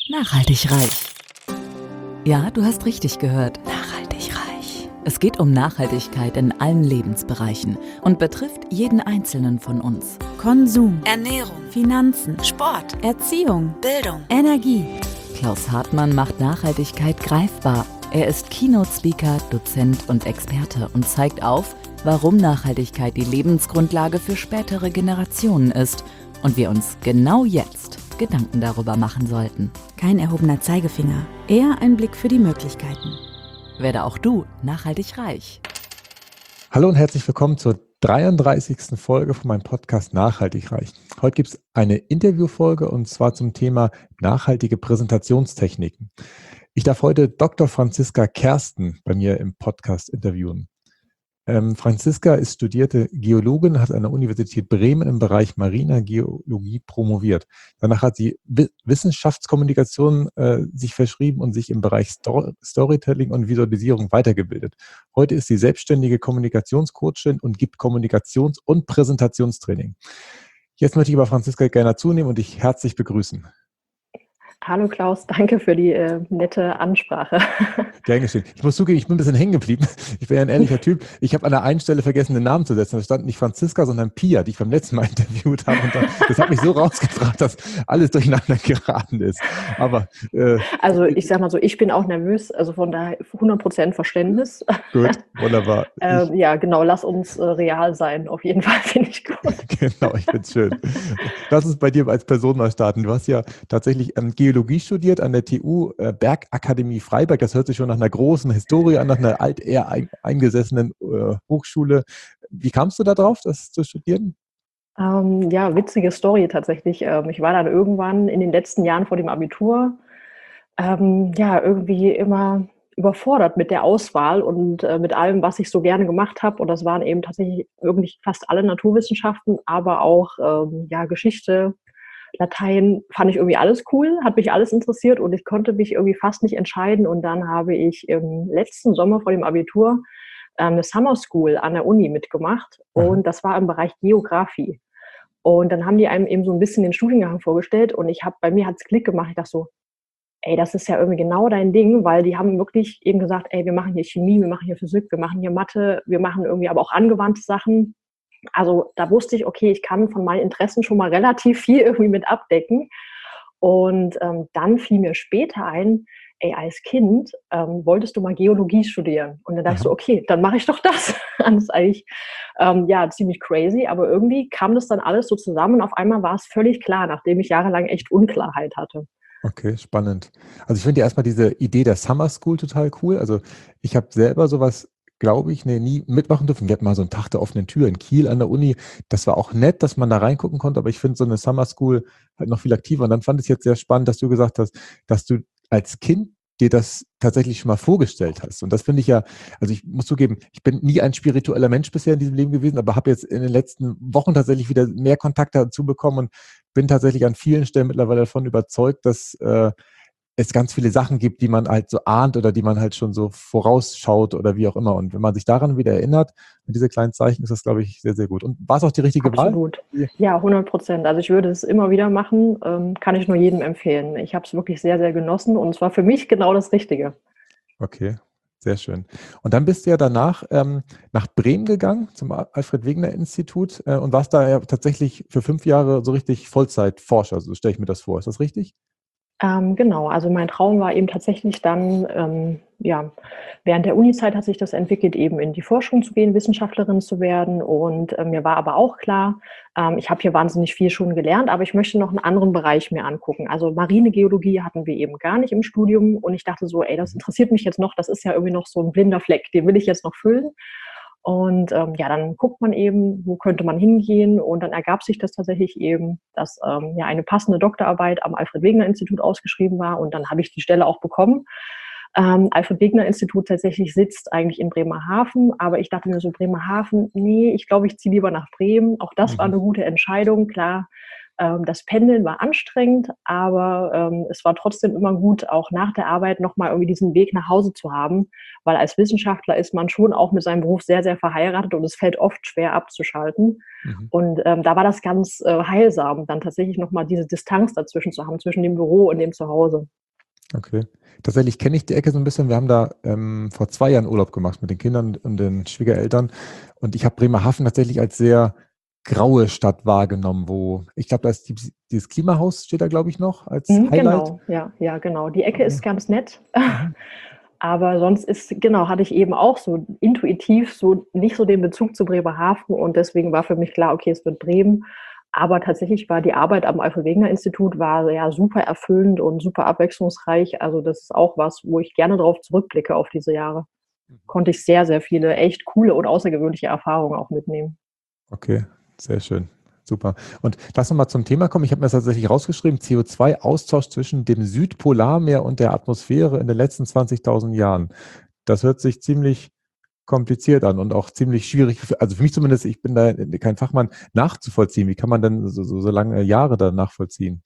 Nachhaltig reich. Ja, du hast richtig gehört. Nachhaltig reich. Es geht um Nachhaltigkeit in allen Lebensbereichen und betrifft jeden Einzelnen von uns. Konsum, Ernährung, Finanzen, Sport, Erziehung, Bildung. Energie. Klaus Hartmann macht Nachhaltigkeit greifbar. Er ist Keynote-Speaker, Dozent und Experte und zeigt auf, warum Nachhaltigkeit die Lebensgrundlage für spätere Generationen ist und wir uns genau jetzt Gedanken darüber machen sollten. Kein erhobener Zeigefinger, eher ein Blick für die Möglichkeiten. Werde auch du nachhaltig reich. Hallo und herzlich willkommen zur 33. Folge von meinem Podcast Nachhaltig reich. Heute gibt es eine Interviewfolge und zwar zum Thema nachhaltige Präsentationstechniken. Ich darf heute Dr. Franziska Kersten bei mir im Podcast interviewen. Franziska ist studierte Geologin, hat an der Universität Bremen im Bereich mariner Geologie promoviert. Danach hat sie Wissenschaftskommunikation sich verschrieben und sich im Bereich Storytelling und Visualisierung weitergebildet. Heute ist sie selbstständige Kommunikationscoachin und gibt Kommunikations- und Präsentationstraining. Jetzt möchte ich aber Franziska gerne zunehmen und dich herzlich begrüßen. Hallo Klaus, danke für die nette Ansprache. Gern geschehen. Ich muss zugeben, ich bin ein bisschen hängen geblieben. Ich bin ja ein ehrlicher Typ. Ich habe an der einen Stelle vergessen, den Namen zu setzen. Da stand nicht Franziska, sondern Pia, die ich beim letzten Mal interviewt habe. Und das hat mich so rausgebracht, dass alles durcheinander geraten ist. Aber also ich sag mal so, ich bin auch nervös, also von daher 100% Verständnis. Gut, wunderbar. Ja, genau, lass uns real sein, auf jeden Fall, finde ich gut. Genau, ich finde es schön. Lass uns bei dir als Person mal starten. Du hast ja tatsächlich Geologie studiert an der TU Bergakademie Freiberg. Das hört sich schon nach einer großen Historie an, nach einer eher eingesessenen Hochschule. Wie kamst du da drauf, das zu studieren? Ja, witzige Story tatsächlich. Ich war dann irgendwann in den letzten Jahren vor dem Abitur ja irgendwie immer überfordert mit der Auswahl und mit allem, was ich so gerne gemacht habe. Und das waren eben tatsächlich irgendwie fast alle Naturwissenschaften, aber auch ja, Geschichte, Latein, fand ich irgendwie alles cool, hat mich alles interessiert und ich konnte mich irgendwie fast nicht entscheiden. Und dann habe ich im letzten Sommer vor dem Abitur eine Summer School an der Uni mitgemacht und das war im Bereich Geografie. Und dann haben die einem eben so ein bisschen den Studiengang vorgestellt und bei mir hat es Klick gemacht. Ich dachte so, ey, das ist ja irgendwie genau dein Ding, weil die haben wirklich eben gesagt, ey, wir machen hier Chemie, wir machen hier Physik, wir machen hier Mathe, wir machen irgendwie aber auch angewandte Sachen. Also da wusste ich, okay, ich kann von meinen Interessen schon mal relativ viel irgendwie mit abdecken. Und dann fiel mir später ein, ey, als Kind wolltest du mal Geologie studieren. Und dann dachte ich so, okay, dann mache ich doch das. Das ist eigentlich ja, ziemlich crazy, aber irgendwie kam das dann alles so zusammen und auf einmal war es völlig klar, nachdem ich jahrelang echt Unklarheit hatte. Okay, spannend. Also ich finde ja erstmal diese Idee der Summer School total cool. Also ich habe selber sowas, glaube ich, nie mitmachen dürfen. Wir hatten mal so einen Tag der offenen Tür in Kiel an der Uni. Das war auch nett, dass man da reingucken konnte, aber ich finde so eine Summer School halt noch viel aktiver. Und dann fand ich es jetzt sehr spannend, dass du gesagt hast, dass du als Kind dir das tatsächlich schon mal vorgestellt hast. Und das finde ich ja, also ich muss zugeben, ich bin nie ein spiritueller Mensch bisher in diesem Leben gewesen, aber habe jetzt in den letzten Wochen tatsächlich wieder mehr Kontakt dazu bekommen und bin tatsächlich an vielen Stellen mittlerweile davon überzeugt, dass es ganz viele Sachen gibt, die man halt so ahnt oder die man halt schon so vorausschaut oder wie auch immer. Und wenn man sich daran wieder erinnert, mit diese kleinen Zeichen, ist das, glaube ich, sehr, sehr gut. Und war es auch die richtige Absolut. Wahl? Ja, 100%. Also ich würde es immer wieder machen, kann ich nur jedem empfehlen. Ich habe es wirklich sehr, sehr genossen und es war für mich genau das Richtige. Okay, sehr schön. Und dann bist du ja danach nach Bremen gegangen, zum Alfred-Wegener-Institut und warst da ja tatsächlich für 5 Jahre so richtig Vollzeitforscher, so stelle ich mir das vor. Ist das richtig? Genau, also mein Traum war eben tatsächlich dann, ja, während der Unizeit hat sich das entwickelt, eben in die Forschung zu gehen, Wissenschaftlerin zu werden. Und mir war aber auch klar, ich habe hier wahnsinnig viel schon gelernt, aber ich möchte noch einen anderen Bereich mir angucken. Also marine Geologie hatten wir eben gar nicht im Studium und ich dachte so, ey, das interessiert mich jetzt noch, das ist ja irgendwie noch so ein blinder Fleck, den will ich jetzt noch füllen. Und ja, dann guckt man eben, wo könnte man hingehen. Und dann ergab sich das tatsächlich eben, dass ja eine passende Doktorarbeit am Alfred-Wegener-Institut ausgeschrieben war. Und dann habe ich die Stelle auch bekommen. Alfred-Wegener-Institut tatsächlich sitzt eigentlich in Bremerhaven, aber ich dachte mir so, Bremerhaven, nee, ich glaube, ich ziehe lieber nach Bremen. Auch das war eine gute Entscheidung, klar. Das Pendeln war anstrengend, aber es war trotzdem immer gut, auch nach der Arbeit nochmal irgendwie diesen Weg nach Hause zu haben, weil als Wissenschaftler ist man schon auch mit seinem Beruf sehr, sehr verheiratet und es fällt oft schwer abzuschalten. Und da war das ganz heilsam, dann tatsächlich nochmal diese Distanz dazwischen zu haben, zwischen dem Büro und dem Zuhause. Okay. Tatsächlich kenne ich die Ecke so ein bisschen. Wir haben da vor 2 Jahren Urlaub gemacht mit den Kindern und den Schwiegereltern. Und ich habe Bremerhaven tatsächlich als sehr graue Stadt wahrgenommen, wo ich glaube, da ist dieses Klimahaus steht da, glaube ich, noch als Highlight. Genau, ja, ja, genau. Die Ecke ist Aber, ganz nett. mhm. Aber sonst genau, hatte ich eben auch so intuitiv so nicht so den Bezug zu Bremerhaven und deswegen war für mich klar, okay, es wird Bremen. Aber tatsächlich war die Arbeit am Alfred-Wegener-Institut war ja super erfüllend und super abwechslungsreich. Also das ist auch was, wo ich gerne darauf zurückblicke auf diese Jahre. Konnte ich sehr, sehr viele echt coole und außergewöhnliche Erfahrungen auch mitnehmen. Okay, sehr schön. Super. Und lass uns mal zum Thema kommen. Ich habe mir das tatsächlich rausgeschrieben, CO2-Austausch zwischen dem Südpolarmeer und der Atmosphäre in den letzten 20.000 Jahren. Das hört sich ziemlich kompliziert an und auch ziemlich schwierig, also für mich zumindest, ich bin da kein Fachmann, nachzuvollziehen. Wie kann man denn so lange Jahre da nachvollziehen?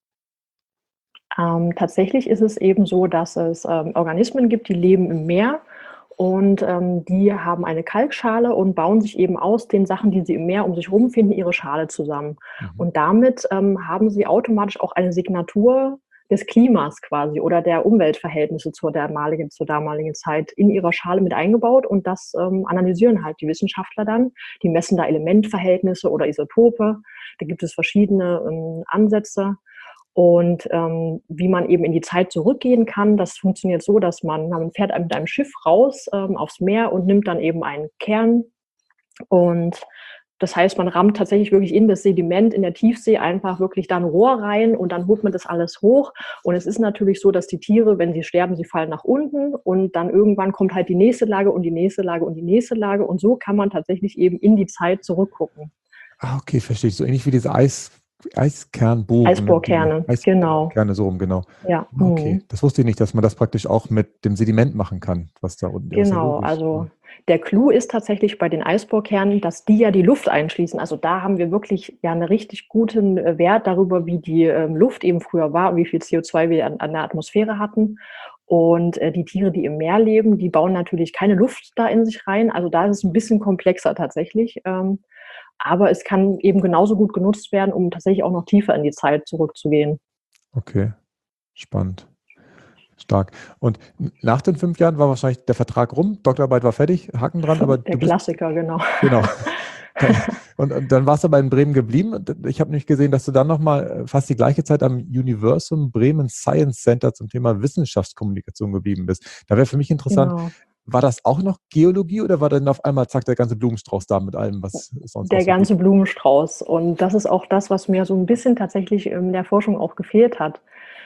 Tatsächlich ist es eben so, dass es Organismen gibt, die leben im Meer und die haben eine Kalkschale und bauen sich eben aus den Sachen, die sie im Meer um sich herum finden, ihre Schale zusammen. Mhm. Und damit haben sie automatisch auch eine Signatur des Klimas quasi oder der Umweltverhältnisse zur damaligen Zeit in ihrer Schale mit eingebaut. Und das analysieren halt die Wissenschaftler dann. Die messen da Elementverhältnisse oder Isotope. Da gibt es verschiedene Ansätze. Und wie man eben in die Zeit zurückgehen kann, das funktioniert so, dass man fährt mit einem Schiff raus aufs Meer und nimmt dann eben einen Kern. Und das heißt, man rammt tatsächlich wirklich in das Sediment in der Tiefsee einfach wirklich da ein Rohr rein und dann holt man das alles hoch. Und es ist natürlich so, dass die Tiere, wenn sie sterben, sie fallen nach unten und dann irgendwann kommt halt die nächste Lage und die nächste Lage und die nächste Lage. Und so kann man tatsächlich eben in die Zeit zurückgucken. Ah, okay, verstehe ich. So ähnlich wie diese Eiskernbohren, ne? Diese Eisbohrkerne, genau. Eiskerne, so rum, genau. Ja. Ah, okay, das wusste ich nicht, dass man das praktisch auch mit dem Sediment machen kann, was da unten, ja, ist ja Genau, logisch. also der Clou ist tatsächlich bei den Eisbohrkernen, dass die ja die Luft einschließen. Also da haben wir wirklich ja einen richtig guten Wert darüber, wie die Luft eben früher war und wie viel CO2 wir an der Atmosphäre hatten. Und die Tiere, die im Meer leben, die bauen natürlich keine Luft da in sich rein. Also da ist es ein bisschen komplexer tatsächlich. Aber es kann eben genauso gut genutzt werden, um tatsächlich auch noch tiefer in die Zeit zurückzugehen. Okay, spannend. Stark. Und nach den 5 Jahren war wahrscheinlich der Vertrag rum, Doktorarbeit war fertig, Haken dran, aber Der du bist, Klassiker, genau. genau. Und dann warst du aber in Bremen geblieben. Und ich habe nämlich gesehen, dass du dann nochmal fast die gleiche Zeit am Universum Bremen Science Center zum Thema Wissenschaftskommunikation geblieben bist. Da wäre für mich interessant, Genau. war das auch noch Geologie oder war dann auf einmal, zack, der ganze Blumenstrauß da mit allem, was es sonst noch Der so gibt? ganze Blumenstrauß. Und das ist auch das, was mir so ein bisschen tatsächlich in der Forschung auch gefehlt hat.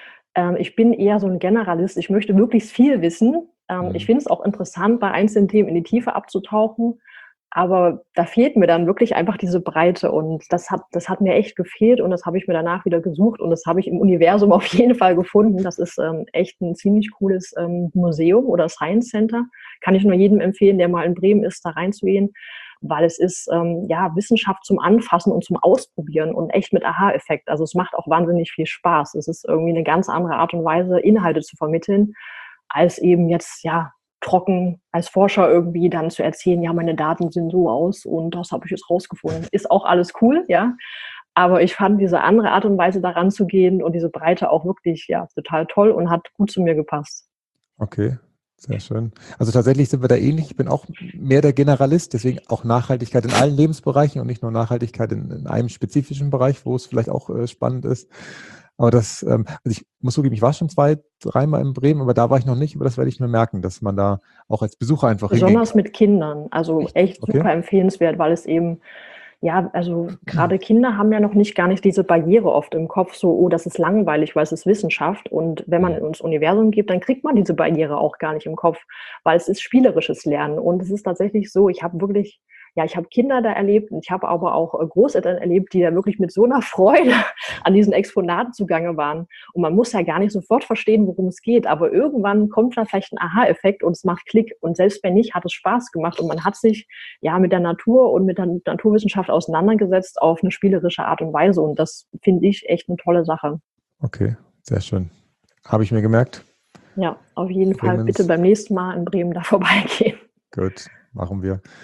Ich bin eher so ein Generalist. Ich möchte möglichst viel wissen. Ich Mhm. finde es auch interessant, bei einzelnen Themen in die Tiefe abzutauchen, aber da fehlt mir dann wirklich einfach diese Breite und das hat mir echt gefehlt und das habe ich mir danach wieder gesucht und das habe ich im Universum auf jeden Fall gefunden. Das ist echt ein ziemlich cooles Museum oder Science Center. Kann ich nur jedem empfehlen, der mal in Bremen ist, da reinzugehen, weil es ist ja Wissenschaft zum Anfassen und zum Ausprobieren und echt mit Aha-Effekt. Also es macht auch wahnsinnig viel Spaß. Es ist irgendwie eine ganz andere Art und Weise, Inhalte zu vermitteln, als eben jetzt ja trocken als Forscher irgendwie dann zu erzählen, ja, meine Daten sehen so aus und das habe ich jetzt rausgefunden. Ist auch alles cool, ja. Aber ich fand diese andere Art und Weise daran zu gehen und diese Breite auch wirklich ja total toll und hat gut zu mir gepasst. Okay, sehr schön. Also tatsächlich sind wir da ähnlich. Ich bin auch mehr der Generalist, deswegen auch Nachhaltigkeit in allen Lebensbereichen und nicht nur Nachhaltigkeit in einem spezifischen Bereich, wo es vielleicht auch spannend ist. Aber also ich muss zugeben, ich war schon 2, 3 Mal in Bremen, aber da war ich noch nicht, aber das werde ich mir merken, dass man da auch als Besucher einfach hingehen Besonders kann. mit Kindern, also Echt? echt Okay. super empfehlenswert, weil es eben ja, also gerade Kinder haben ja noch nicht gar nicht diese Barriere oft im Kopf, so, oh, das ist langweilig, weil es ist Wissenschaft. Und wenn man ins Universum geht, dann kriegt man diese Barriere auch gar nicht im Kopf, weil es ist spielerisches Lernen. Und es ist tatsächlich so, ich habe wirklich, ja, ich habe Kinder da erlebt und ich habe aber auch Großeltern erlebt, die da wirklich mit so einer Freude an diesen Exponaten zugange waren. Und man muss ja gar nicht sofort verstehen, worum es geht, aber irgendwann kommt da vielleicht ein Aha-Effekt und es macht Klick. Und selbst wenn nicht, hat es Spaß gemacht und man hat sich ja mit der Natur und mit der Naturwissenschaft auseinandergesetzt auf eine spielerische Art und Weise. Und das finde ich echt eine tolle Sache. Okay, sehr schön. Habe ich mir gemerkt. Ja, auf jeden Fall bitte Bremens. beim nächsten Mal in Bremen da vorbeigehen. Gut, machen wir.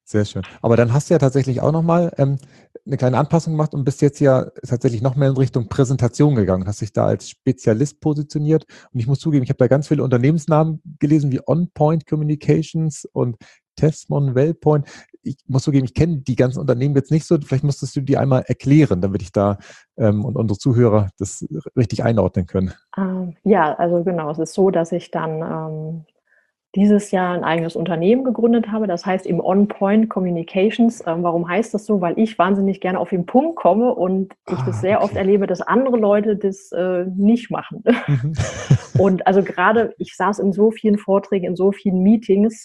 Sehr schön. Aber dann hast du ja tatsächlich auch nochmal eine kleine Anpassung gemacht und bist jetzt ja tatsächlich noch mehr in Richtung Präsentation gegangen, hast dich da als Spezialist positioniert. Und ich muss zugeben, ich habe da ganz viele Unternehmensnamen gelesen, wie OnPoint Communications und Tesmon, Wellpoint. Ich muss zugeben, ich kenne die ganzen Unternehmen jetzt nicht so. Vielleicht musstest du die einmal erklären, damit ich da und unsere Zuhörer das richtig einordnen können. Ja, also genau, es ist so, dass ich dann dieses Jahr ein eigenes Unternehmen gegründet habe. Das heißt eben On-Point Communications. Warum heißt das so? Weil ich wahnsinnig gerne auf den Punkt komme und ich das sehr oft Okay. erlebe, dass andere Leute das nicht machen. Mhm. Und also gerade, ich saß in so vielen Vorträgen, in so vielen Meetings.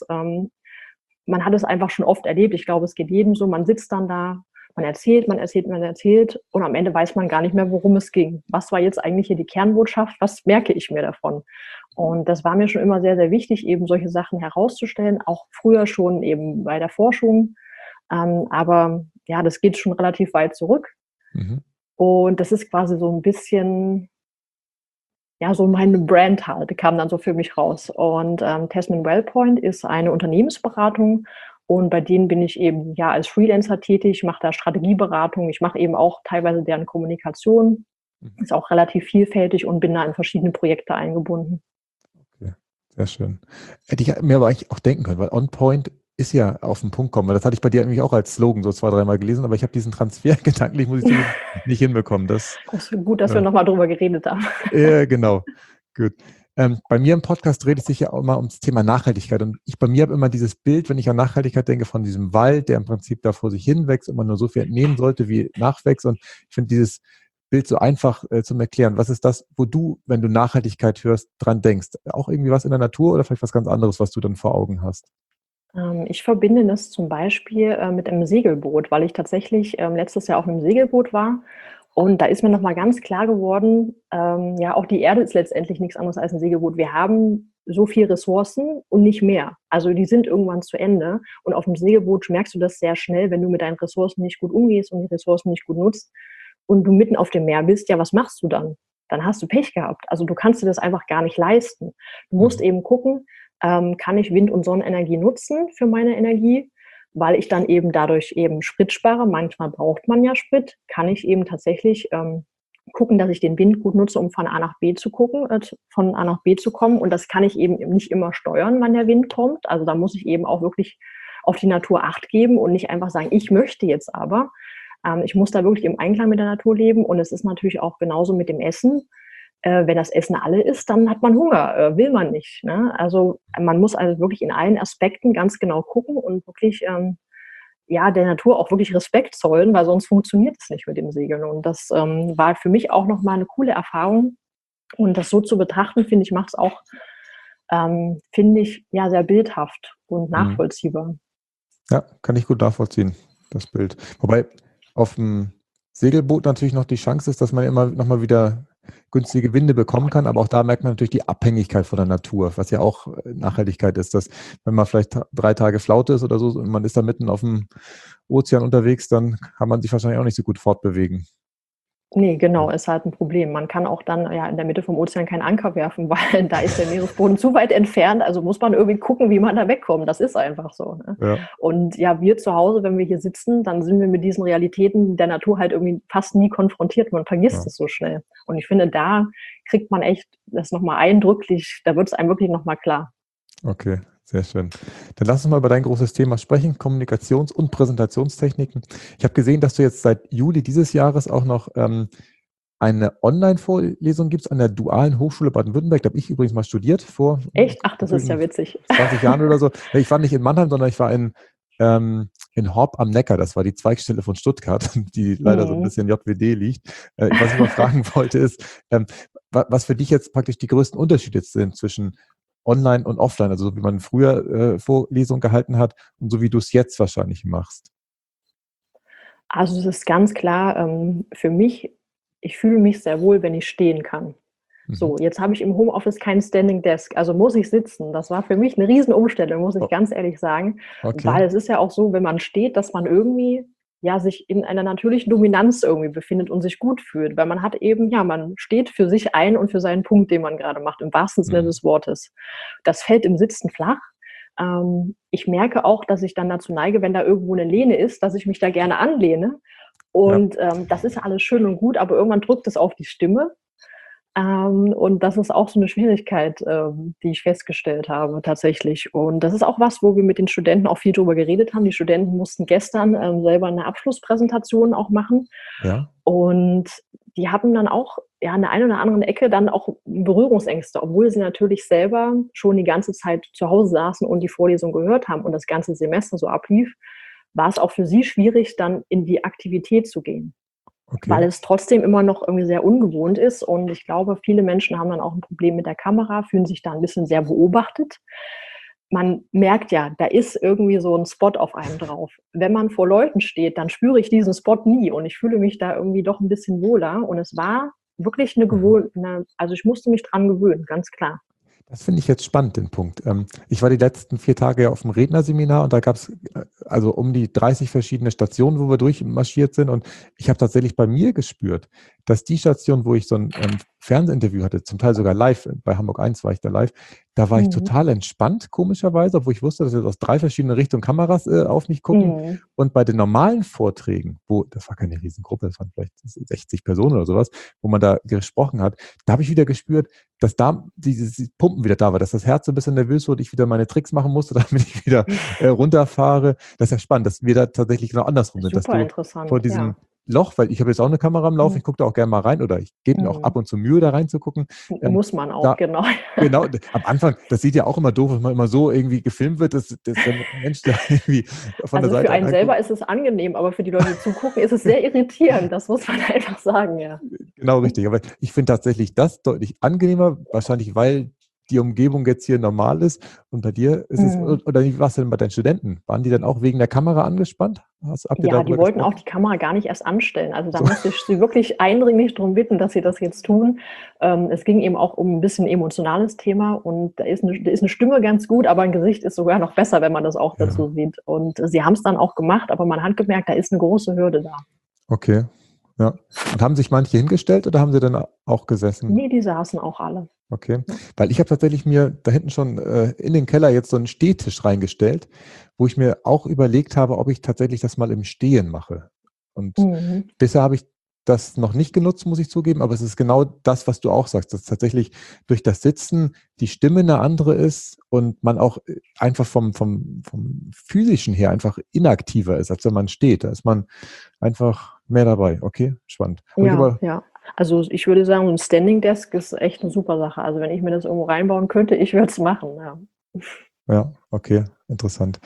Man hat es einfach schon oft erlebt. Ich glaube, es geht jedem so. Man sitzt dann da, man erzählt und am Ende weiß man gar nicht mehr, worum es ging. Was war jetzt eigentlich hier die Kernbotschaft? Was merke ich mir davon? Und das war mir schon immer sehr, sehr wichtig, eben solche Sachen herauszustellen, auch früher schon eben bei der Forschung. Aber ja, das geht schon relativ weit zurück. Mhm. Und das ist quasi so ein bisschen, ja, so meine Brand halt, kam dann so für mich raus. Und Tasman Wellpoint ist eine Unternehmensberatung und bei denen bin ich eben ja als Freelancer tätig, mache da Strategieberatung, ich mache eben auch teilweise deren Kommunikation, ist auch relativ vielfältig und bin da in verschiedene Projekte eingebunden. Okay, sehr schön. Hätte ich mir aber eigentlich auch denken können, weil On-Point ist ja auf den Punkt kommen. Das hatte ich bei dir nämlich auch als Slogan so 2, 3 Mal gelesen, aber ich habe diesen Transfer gedanklich, muss ich zugeben, nicht hinbekommen. Das ist gut, dass wir nochmal drüber geredet haben. Genau. Gut. Bei mir im Podcast dreht es sich ja auch immer ums Thema Nachhaltigkeit. Und bei mir habe immer dieses Bild, wenn ich an Nachhaltigkeit denke, von diesem Wald, der im Prinzip da vor sich hinwächst und man nur so viel entnehmen sollte, wie nachwächst. Und ich finde dieses Bild so einfach zum Erklären. Was ist das, wo du, wenn du Nachhaltigkeit hörst, dran denkst? Auch irgendwie was in der Natur oder vielleicht was ganz anderes, was du dann vor Augen hast? Ich verbinde das zum Beispiel mit einem Segelboot, weil ich tatsächlich letztes Jahr auf einem Segelboot war. Und da ist mir nochmal ganz klar geworden, ja, auch die Erde ist letztendlich nichts anderes als ein Segelboot. Wir haben so viel Ressourcen und nicht mehr. Also die sind irgendwann zu Ende. Und auf dem Segelboot merkst du das sehr schnell, wenn du mit deinen Ressourcen nicht gut umgehst und die Ressourcen nicht gut nutzt und du mitten auf dem Meer bist, ja, was machst du dann? Dann hast du Pech gehabt. Also du kannst dir das einfach gar nicht leisten. Du musst eben gucken, kann ich Wind- und Sonnenenergie nutzen für meine Energie, weil ich dann eben dadurch eben Sprit spare. Manchmal braucht man ja Sprit, kann ich eben tatsächlich gucken, dass ich den Wind gut nutze, um von A nach B zu von A nach B zu kommen. Und das kann ich eben nicht immer steuern, wann der Wind kommt. Also da muss ich eben auch wirklich auf die Natur Acht geben und nicht einfach sagen, ich möchte jetzt aber. Ich muss da wirklich im Einklang mit der Natur leben. Und es ist natürlich auch genauso mit dem Essen. Wenn das Essen alle ist, dann hat man Hunger, will man nicht. Ne? Also man muss also wirklich in allen Aspekten ganz genau gucken und wirklich ja, der Natur auch wirklich Respekt zollen, weil sonst funktioniert es nicht mit dem Segeln. Und das war für mich auch nochmal eine coole Erfahrung. Und das so zu betrachten, finde ich, macht es auch, finde ich, ja, sehr bildhaft und nachvollziehbar. Ja, kann ich gut nachvollziehen, das Bild. Wobei auf dem Segelboot natürlich noch die Chance ist, dass man immer noch mal wieder günstige Winde bekommen kann, aber auch da merkt man natürlich die Abhängigkeit von der Natur, was ja auch Nachhaltigkeit ist, dass wenn man vielleicht 3 Tage Flaute ist oder so und man ist da mitten auf dem Ozean unterwegs, dann kann man sich wahrscheinlich auch nicht so gut fortbewegen. Nee, genau, ist halt ein Problem. Man kann auch dann ja in der Mitte vom Ozean keinen Anker werfen, weil da ist der Meeresboden zu weit entfernt. Also muss man irgendwie gucken, wie man da wegkommt. Das ist einfach so. Ne? Ja. Und ja, wir zu Hause, wenn wir hier sitzen, dann sind wir mit diesen Realitäten der Natur halt irgendwie fast nie konfrontiert. Man vergisst es so schnell. Und ich finde, da kriegt man echt das nochmal eindrücklich, da wird es einem wirklich nochmal klar. Okay, sehr schön. Dann lass uns mal über dein großes Thema sprechen, Kommunikations- und Präsentationstechniken. Ich habe gesehen, dass du jetzt seit Juli dieses Jahres auch noch eine Online-Vorlesung gibst an der Dualen Hochschule Baden-Württemberg. Da habe ich übrigens mal studiert vor Echt? Ach, das ist ja witzig. 20 Jahren oder so. Ich war nicht in Mannheim, sondern ich war in Horb am Neckar. Das war die Zweigstelle von Stuttgart, die leider so ein bisschen JWD liegt. Was ich mal fragen wollte ist, was für dich jetzt praktisch die größten Unterschiede sind zwischen Online und Offline, also so wie man früher Vorlesungen gehalten hat und so wie du es jetzt wahrscheinlich machst. Also es ist ganz klar für mich, ich fühle mich sehr wohl, wenn ich stehen kann. So, jetzt habe ich im Homeoffice kein Standing Desk, also muss ich sitzen. Das war für mich eine Riesenumstellung, muss ich ganz ehrlich sagen. Okay. Weil es ist ja auch so, wenn man steht, dass man irgendwie ja sich in einer natürlichen Dominanz irgendwie befindet und sich gut fühlt. Weil man hat eben, ja, man steht für sich ein und für seinen Punkt, den man gerade macht, im wahrsten Sinne des Wortes. Das fällt im Sitzen flach. Ich merke auch, dass ich dann dazu neige, wenn da irgendwo eine Lehne ist, dass ich mich da gerne anlehne. Und das ist alles schön und gut, aber irgendwann drückt es auf die Stimme. Und das ist auch so eine Schwierigkeit, die ich festgestellt habe tatsächlich. Und das ist auch was, wo wir mit den Studenten auch viel drüber geredet haben. Die Studenten mussten gestern selber eine Abschlusspräsentation auch machen. Ja. Und die hatten dann auch an der einen oder anderen Ecke dann auch Berührungsängste, obwohl sie natürlich selber schon die ganze Zeit zu Hause saßen und die Vorlesung gehört haben und das ganze Semester so ablief, war es auch für sie schwierig, dann in die Aktivität zu gehen. Okay. Weil es trotzdem immer noch irgendwie sehr ungewohnt ist. Und ich glaube, viele Menschen haben dann auch ein Problem mit der Kamera, fühlen sich da ein bisschen sehr beobachtet. Man merkt ja, da ist irgendwie so ein Spot auf einem drauf. Wenn man vor Leuten steht, dann spüre ich diesen Spot nie und ich fühle mich da irgendwie doch ein bisschen wohler. Und es war wirklich also ich musste mich dran gewöhnen, ganz klar. Das finde ich jetzt spannend, den Punkt. Ich war die letzten 4 Tage ja auf dem Rednerseminar und da gab es also um die 30 verschiedene Stationen, wo wir durchmarschiert sind. Und ich habe tatsächlich bei mir gespürt, dass die Station, wo ich so ein Fernsehinterview hatte, zum Teil sogar live, bei Hamburg 1 war ich da live, da war ich total entspannt, komischerweise, obwohl ich wusste, dass jetzt aus 3 verschiedenen Richtungen Kameras auf mich gucken. Und bei den normalen Vorträgen, das war keine Riesengruppe, das waren vielleicht 60 Personen oder sowas, wo man da gesprochen hat, da habe ich wieder gespürt, dass da dieses Pumpen wieder da war, dass das Herz so ein bisschen nervös wurde, ich wieder meine Tricks machen musste, damit ich wieder runterfahre. Das ist ja spannend, dass wir da tatsächlich genau andersrum sind. Super dass du interessant, vor diesem Loch, weil ich habe jetzt auch eine Kamera am Laufen, ich gucke da auch gerne mal rein oder ich gebe mir auch ab und zu Mühe, da reinzugucken. Muss man auch, genau. Genau, am Anfang, das sieht ja auch immer doof, wenn man immer so irgendwie gefilmt wird, dass wenn ein Mensch da irgendwie von der Seite für einen selber ist es angenehm, aber für die Leute, die zugucken, ist es sehr irritierend, das muss man einfach sagen, ja. Genau, richtig. Aber ich finde tatsächlich das deutlich angenehmer, wahrscheinlich weil die Umgebung jetzt hier normal ist. Und bei dir ist es, oder wie war es denn bei deinen Studenten? Waren die dann auch wegen der Kamera angespannt? Ja, die wollten auch die Kamera gar nicht erst anstellen. Also da musste ich sie wirklich eindringlich darum bitten, dass sie das jetzt tun. Es ging eben auch um ein bisschen emotionales Thema und da ist eine Stimme ganz gut, aber ein Gesicht ist sogar noch besser, wenn man das auch dazu sieht. Und sie haben es dann auch gemacht, aber man hat gemerkt, da ist eine große Hürde da. Okay, ja. Und haben sich manche hingestellt oder haben sie dann auch gesessen? Nee, die saßen auch alle. Okay, weil ich habe tatsächlich mir da hinten schon in den Keller jetzt so einen Stehtisch reingestellt, wo ich mir auch überlegt habe, ob ich tatsächlich das mal im Stehen mache. Und bisher habe ich das noch nicht genutzt, muss ich zugeben, aber es ist genau das, was du auch sagst, dass tatsächlich durch das Sitzen die Stimme eine andere ist und man auch einfach vom physischen her einfach inaktiver ist, als wenn man steht. Da ist man einfach mehr dabei. Okay, spannend. Ja. Also ich würde sagen, ein Standing Desk ist echt eine super Sache. Also wenn ich mir das irgendwo reinbauen könnte, ich würde es machen. Ja, okay, interessant.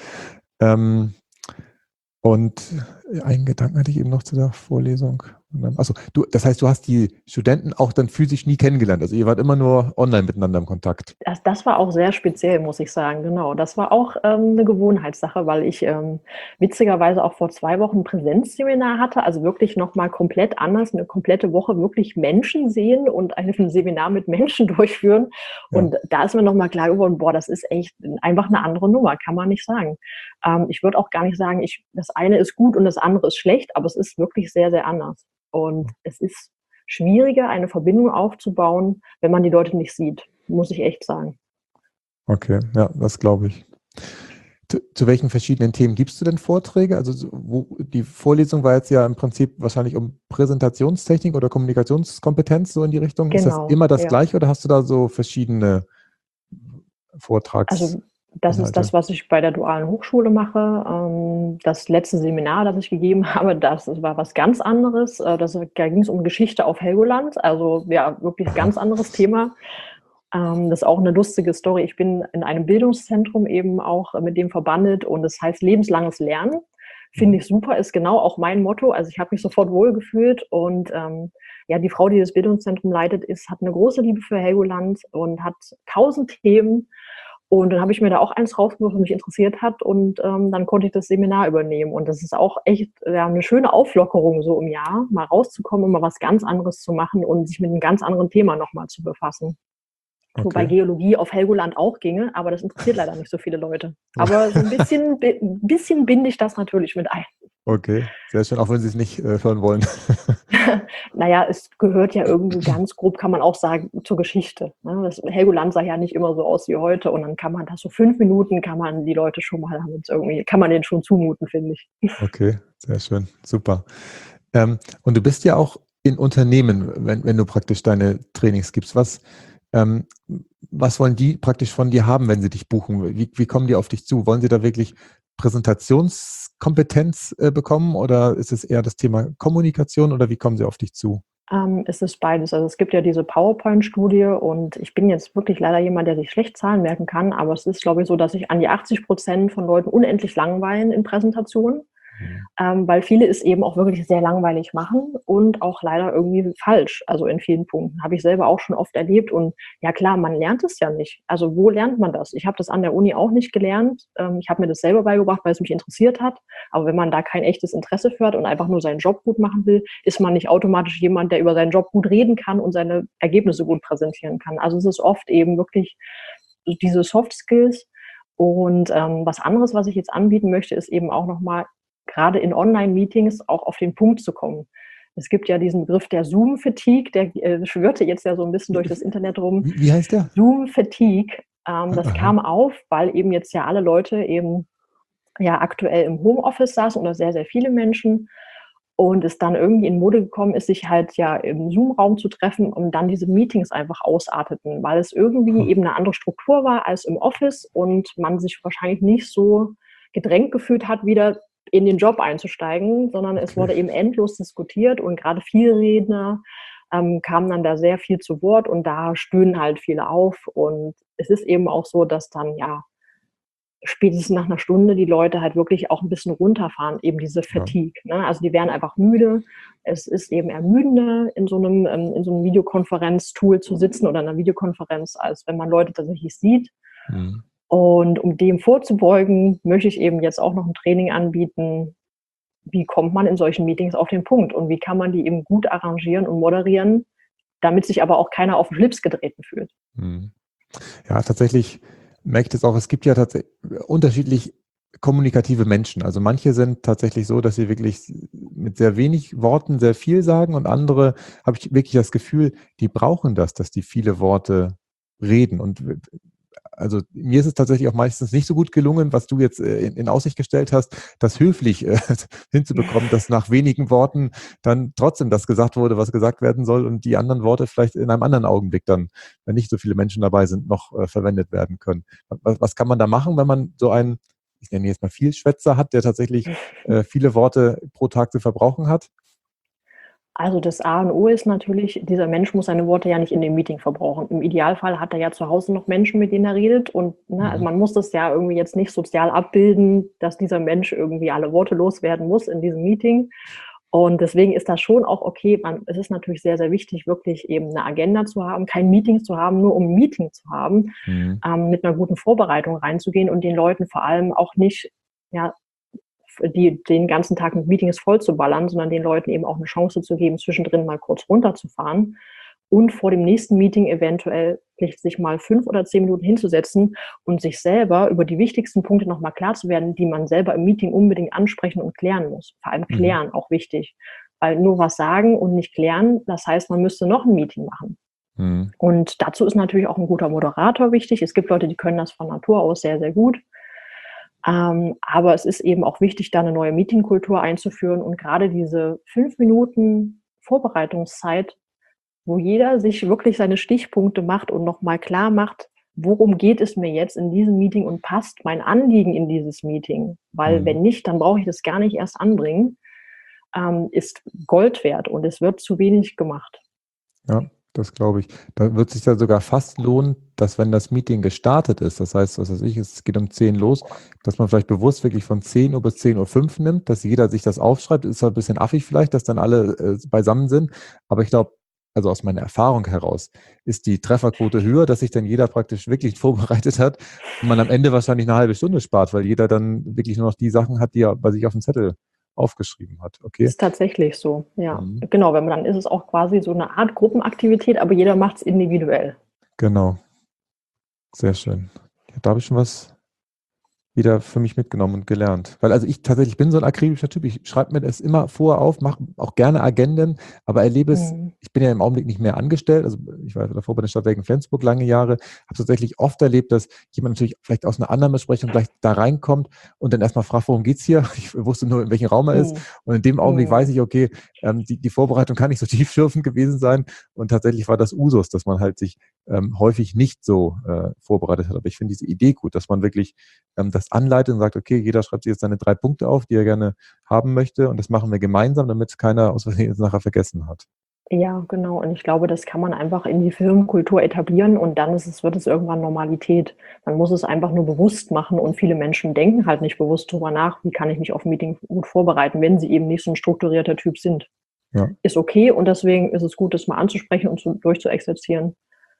Und einen Gedanken hatte ich eben noch zu der Vorlesung. Achso, das heißt, du hast die Studenten auch dann physisch nie kennengelernt. Also ihr wart immer nur online miteinander im Kontakt. Das war auch sehr speziell, muss ich sagen. Genau, das war auch eine Gewohnheitssache, weil ich witzigerweise auch vor 2 Wochen ein Präsenzseminar hatte. Also wirklich nochmal komplett anders, eine komplette Woche wirklich Menschen sehen und ein Seminar mit Menschen durchführen. Und da ist mir nochmal klar geworden, das ist echt einfach eine andere Nummer, kann man nicht sagen. Ich würde auch gar nicht sagen, das eine ist gut und das andere ist schlecht, aber es ist wirklich sehr, sehr anders. Und es ist schwieriger, eine Verbindung aufzubauen, wenn man die Leute nicht sieht, muss ich echt sagen. Okay, ja, das glaube ich. Zu welchen verschiedenen Themen gibst du denn Vorträge? Also die Vorlesung war jetzt ja im Prinzip wahrscheinlich um Präsentationstechnik oder Kommunikationskompetenz so in die Richtung. Genau, ist das immer das Gleiche oder hast du da so verschiedene Vortrags? Also das ist das, was ich bei der Dualen Hochschule mache. Das letzte Seminar, das ich gegeben habe, das war was ganz anderes. Da ging es um Geschichte auf Helgoland. Also ja, wirklich ganz anderes Thema. Das ist auch eine lustige Story. Ich bin in einem Bildungszentrum eben auch mit dem verbandelt und das heißt lebenslanges Lernen. Finde ich super, ist genau auch mein Motto. Also ich habe mich sofort wohlgefühlt und die Frau, die das Bildungszentrum leitet, hat eine große Liebe für Helgoland und hat 1000 Themen. Und dann habe ich mir da auch eins rausgesucht, was mich interessiert hat und dann konnte ich das Seminar übernehmen. Und das ist auch echt eine schöne Auflockerung so im Jahr, mal rauszukommen und mal was ganz anderes zu machen und sich mit einem ganz anderen Thema nochmal zu befassen. Okay. Wobei Geologie auf Helgoland auch ginge, aber das interessiert leider nicht so viele Leute. Aber so ein bisschen binde ich das natürlich mit ein. Okay, sehr schön, auch wenn Sie es nicht hören wollen. Naja, es gehört ja irgendwie ganz grob, kann man auch sagen, zur Geschichte. Ne? Helgoland sah ja nicht immer so aus wie heute und dann kann man das so 5 Minuten, kann man die Leute schon mal, haben uns irgendwie, kann man denen schon zumuten, finde ich. Okay, sehr schön, super. Und du bist ja auch in Unternehmen, wenn du praktisch deine Trainings gibst. Ähm, was wollen die praktisch von dir haben, wenn sie dich buchen? Wie kommen die auf dich zu? Wollen sie da wirklich Präsentationskompetenz bekommen oder ist es eher das Thema Kommunikation oder wie kommen sie auf dich zu? Es ist beides. Also es gibt ja diese PowerPoint-Studie und ich bin jetzt wirklich leider jemand, der sich schlecht Zahlen merken kann, aber es ist, glaube ich, so, dass sich an die 80% von Leuten unendlich langweilen in Präsentationen. Mhm. Weil viele es eben auch wirklich sehr langweilig machen und auch leider irgendwie falsch, also in vielen Punkten. Habe ich selber auch schon oft erlebt und ja klar, man lernt es ja nicht. Also wo lernt man das? Ich habe das an der Uni auch nicht gelernt. Ich habe mir das selber beigebracht, weil es mich interessiert hat. Aber wenn man da kein echtes Interesse für hat und einfach nur seinen Job gut machen will, ist man nicht automatisch jemand, der über seinen Job gut reden kann und seine Ergebnisse gut präsentieren kann. Also es ist oft eben wirklich diese Soft Skills. Und was anderes, was ich jetzt anbieten möchte, ist eben auch nochmal gerade in Online-Meetings auch auf den Punkt zu kommen. Es gibt ja diesen Begriff der Zoom-Fatigue, der schwirrte jetzt ja so ein bisschen durch das Internet rum. Wie heißt der? Zoom-Fatigue, das Aha. kam auf, weil eben jetzt ja alle Leute eben ja aktuell im Homeoffice saßen oder sehr, sehr viele Menschen und es dann irgendwie in Mode gekommen ist, sich halt ja im Zoom-Raum zu treffen und dann diese Meetings einfach ausarteten, weil es irgendwie eben eine andere Struktur war als im Office und man sich wahrscheinlich nicht so gedrängt gefühlt hat, wieder in den Job einzusteigen, sondern es Okay. wurde eben endlos diskutiert und gerade Vielredner kamen dann da sehr viel zu Wort und da stöhnen halt viele auf und es ist eben auch so, dass dann ja spätestens nach 1 Stunde die Leute halt wirklich auch ein bisschen runterfahren, eben diese Ja. Fatigue, ne? Also, die werden einfach müde. Es ist eben ermüdender, in so 'nem Videokonferenztool zu sitzen oder in 'ner Videokonferenz, als wenn man Leute tatsächlich sieht. Mhm. Und um dem vorzubeugen, möchte ich eben jetzt auch noch 'n Training anbieten. Wie kommt man in solchen Meetings auf den Punkt und wie kann man die eben gut arrangieren und moderieren, damit sich aber auch keiner auf 'n Schlips getreten fühlt? Mhm. Ja, tatsächlich merke ich das auch. Es gibt ja tatsächlich unterschiedlich kommunikative Menschen. Also manche sind tatsächlich so, dass sie wirklich mit sehr wenig Worten sehr viel sagen und andere habe ich wirklich das Gefühl, die brauchen das, dass die viele Worte reden. Und also mir ist es tatsächlich auch meistens nicht so gut gelungen, was du jetzt in Aussicht gestellt hast, das höflich hinzubekommen, dass nach wenigen Worten dann trotzdem das gesagt wurde, was gesagt werden soll und die anderen Worte vielleicht in einem anderen Augenblick dann, wenn nicht so viele Menschen dabei sind, noch verwendet werden können. Was kann man da machen, wenn man so einen, ich nenne ihn jetzt mal Vielschwätzer hat, der tatsächlich viele Worte pro Tag zu verbrauchen hat? Also, das A und O ist natürlich, dieser Mensch muss seine Worte ja nicht in dem Meeting verbrauchen. Im Idealfall hat er ja zu Hause noch Menschen, mit denen er redet und, ne, also Mhm. man muss das ja irgendwie jetzt nicht sozial abbilden, dass dieser Mensch irgendwie alle Worte loswerden muss in diesem Meeting. Und deswegen ist das schon auch okay. Es ist natürlich sehr, sehr wichtig, wirklich eben eine Agenda zu haben, kein Meeting zu haben, nur um 'n Meeting zu haben, Mhm. mit einer guten Vorbereitung reinzugehen und den Leuten vor allem auch nicht, ja, den ganzen Tag mit Meetings vollzuballern, sondern den Leuten eben auch eine Chance zu geben, zwischendrin mal kurz runterzufahren und vor dem nächsten Meeting eventuell sich mal 5 oder 10 Minuten hinzusetzen und sich selber über die wichtigsten Punkte noch mal klar zu werden, die man selber im Meeting unbedingt ansprechen und klären muss. Vor allem Mhm. klären, auch wichtig, weil nur was sagen und nicht klären, das heißt, man müsste noch ein Meeting machen. Mhm. Und dazu ist natürlich auch ein guter Moderator wichtig. Es gibt Leute, die können das von Natur aus sehr, sehr gut. Aber es ist eben auch wichtig, da eine neue Meetingkultur einzuführen und gerade diese 5 Minuten Vorbereitungszeit, wo jeder sich wirklich seine Stichpunkte macht und noch mal klar macht: „Worum geht es mir jetzt in diesem Meeting und passt mein Anliegen in dieses Meeting?“ Weil Mhm. wenn nicht, dann brauche ich das gar nicht erst anbringen, ist Gold wert und es wird zu wenig gemacht. Ja, das glaube ich. Da wird sich ja sogar fast lohnen, dass wenn das Meeting gestartet ist, das heißt, was weiß ich, es geht um 10 los, dass man vielleicht bewusst wirklich von 10 Uhr bis 10:05 nimmt, dass jeder sich das aufschreibt. Ist zwar ein bisschen affig vielleicht, dass dann alle beisammen sind, aber ich glaube, also aus meiner Erfahrung heraus, ist die Trefferquote höher, dass sich dann jeder praktisch wirklich vorbereitet hat und man am Ende wahrscheinlich eine halbe Stunde spart, weil jeder dann wirklich nur noch die Sachen hat, die er bei sich auf dem Zettel aufgeschrieben hat. Okay. Ist tatsächlich so, ja. Mhm. Genau, wenn man dann ist es auch quasi so eine Art Gruppenaktivität, aber jeder macht es individuell. Genau. Sehr schön. Ja, da habe ich schon was wieder für mich mitgenommen und gelernt. Weil also ich tatsächlich bin so ein akribischer Typ. Ich schreibe mir das immer vorher auf, mache auch gerne Agenden, aber erlebe es, Mhm. ich bin ja im Augenblick nicht mehr angestellt. Also ich war davor bei den Stadtwerken Flensburg lange Jahre, habe tatsächlich oft erlebt, dass jemand natürlich vielleicht aus einer anderen Besprechung gleich da reinkommt und dann erstmal fragt, worum geht's hier? Ich wusste nur, in welchem Raum er ist. Mhm. Und in dem Augenblick weiß Mhm. ich, okay, die Vorbereitung kann nicht so tiefschürfend gewesen sein. Und tatsächlich war das Usus, dass man halt sich häufig nicht so vorbereitet hat. Aber ich finde diese Idee gut, dass man wirklich das anleitet und sagt, okay, jeder schreibt sich jetzt seine 3 Punkte auf, die er gerne haben möchte. Und das machen wir gemeinsam, damit keiner aus Versehen jetzt nachher vergessen hat. Ja, genau. Und ich glaube, das kann man einfach in die Firmenkultur etablieren und dann wird es irgendwann Normalität. Man muss es einfach nur bewusst machen und viele Menschen denken halt nicht bewusst drüber nach, wie kann ich mich auf ein Meeting gut vorbereiten, wenn sie eben nicht so ein strukturierter Typ sind. Ja, Ist okay und deswegen ist es gut, das mal anzusprechen und durchzuexerzieren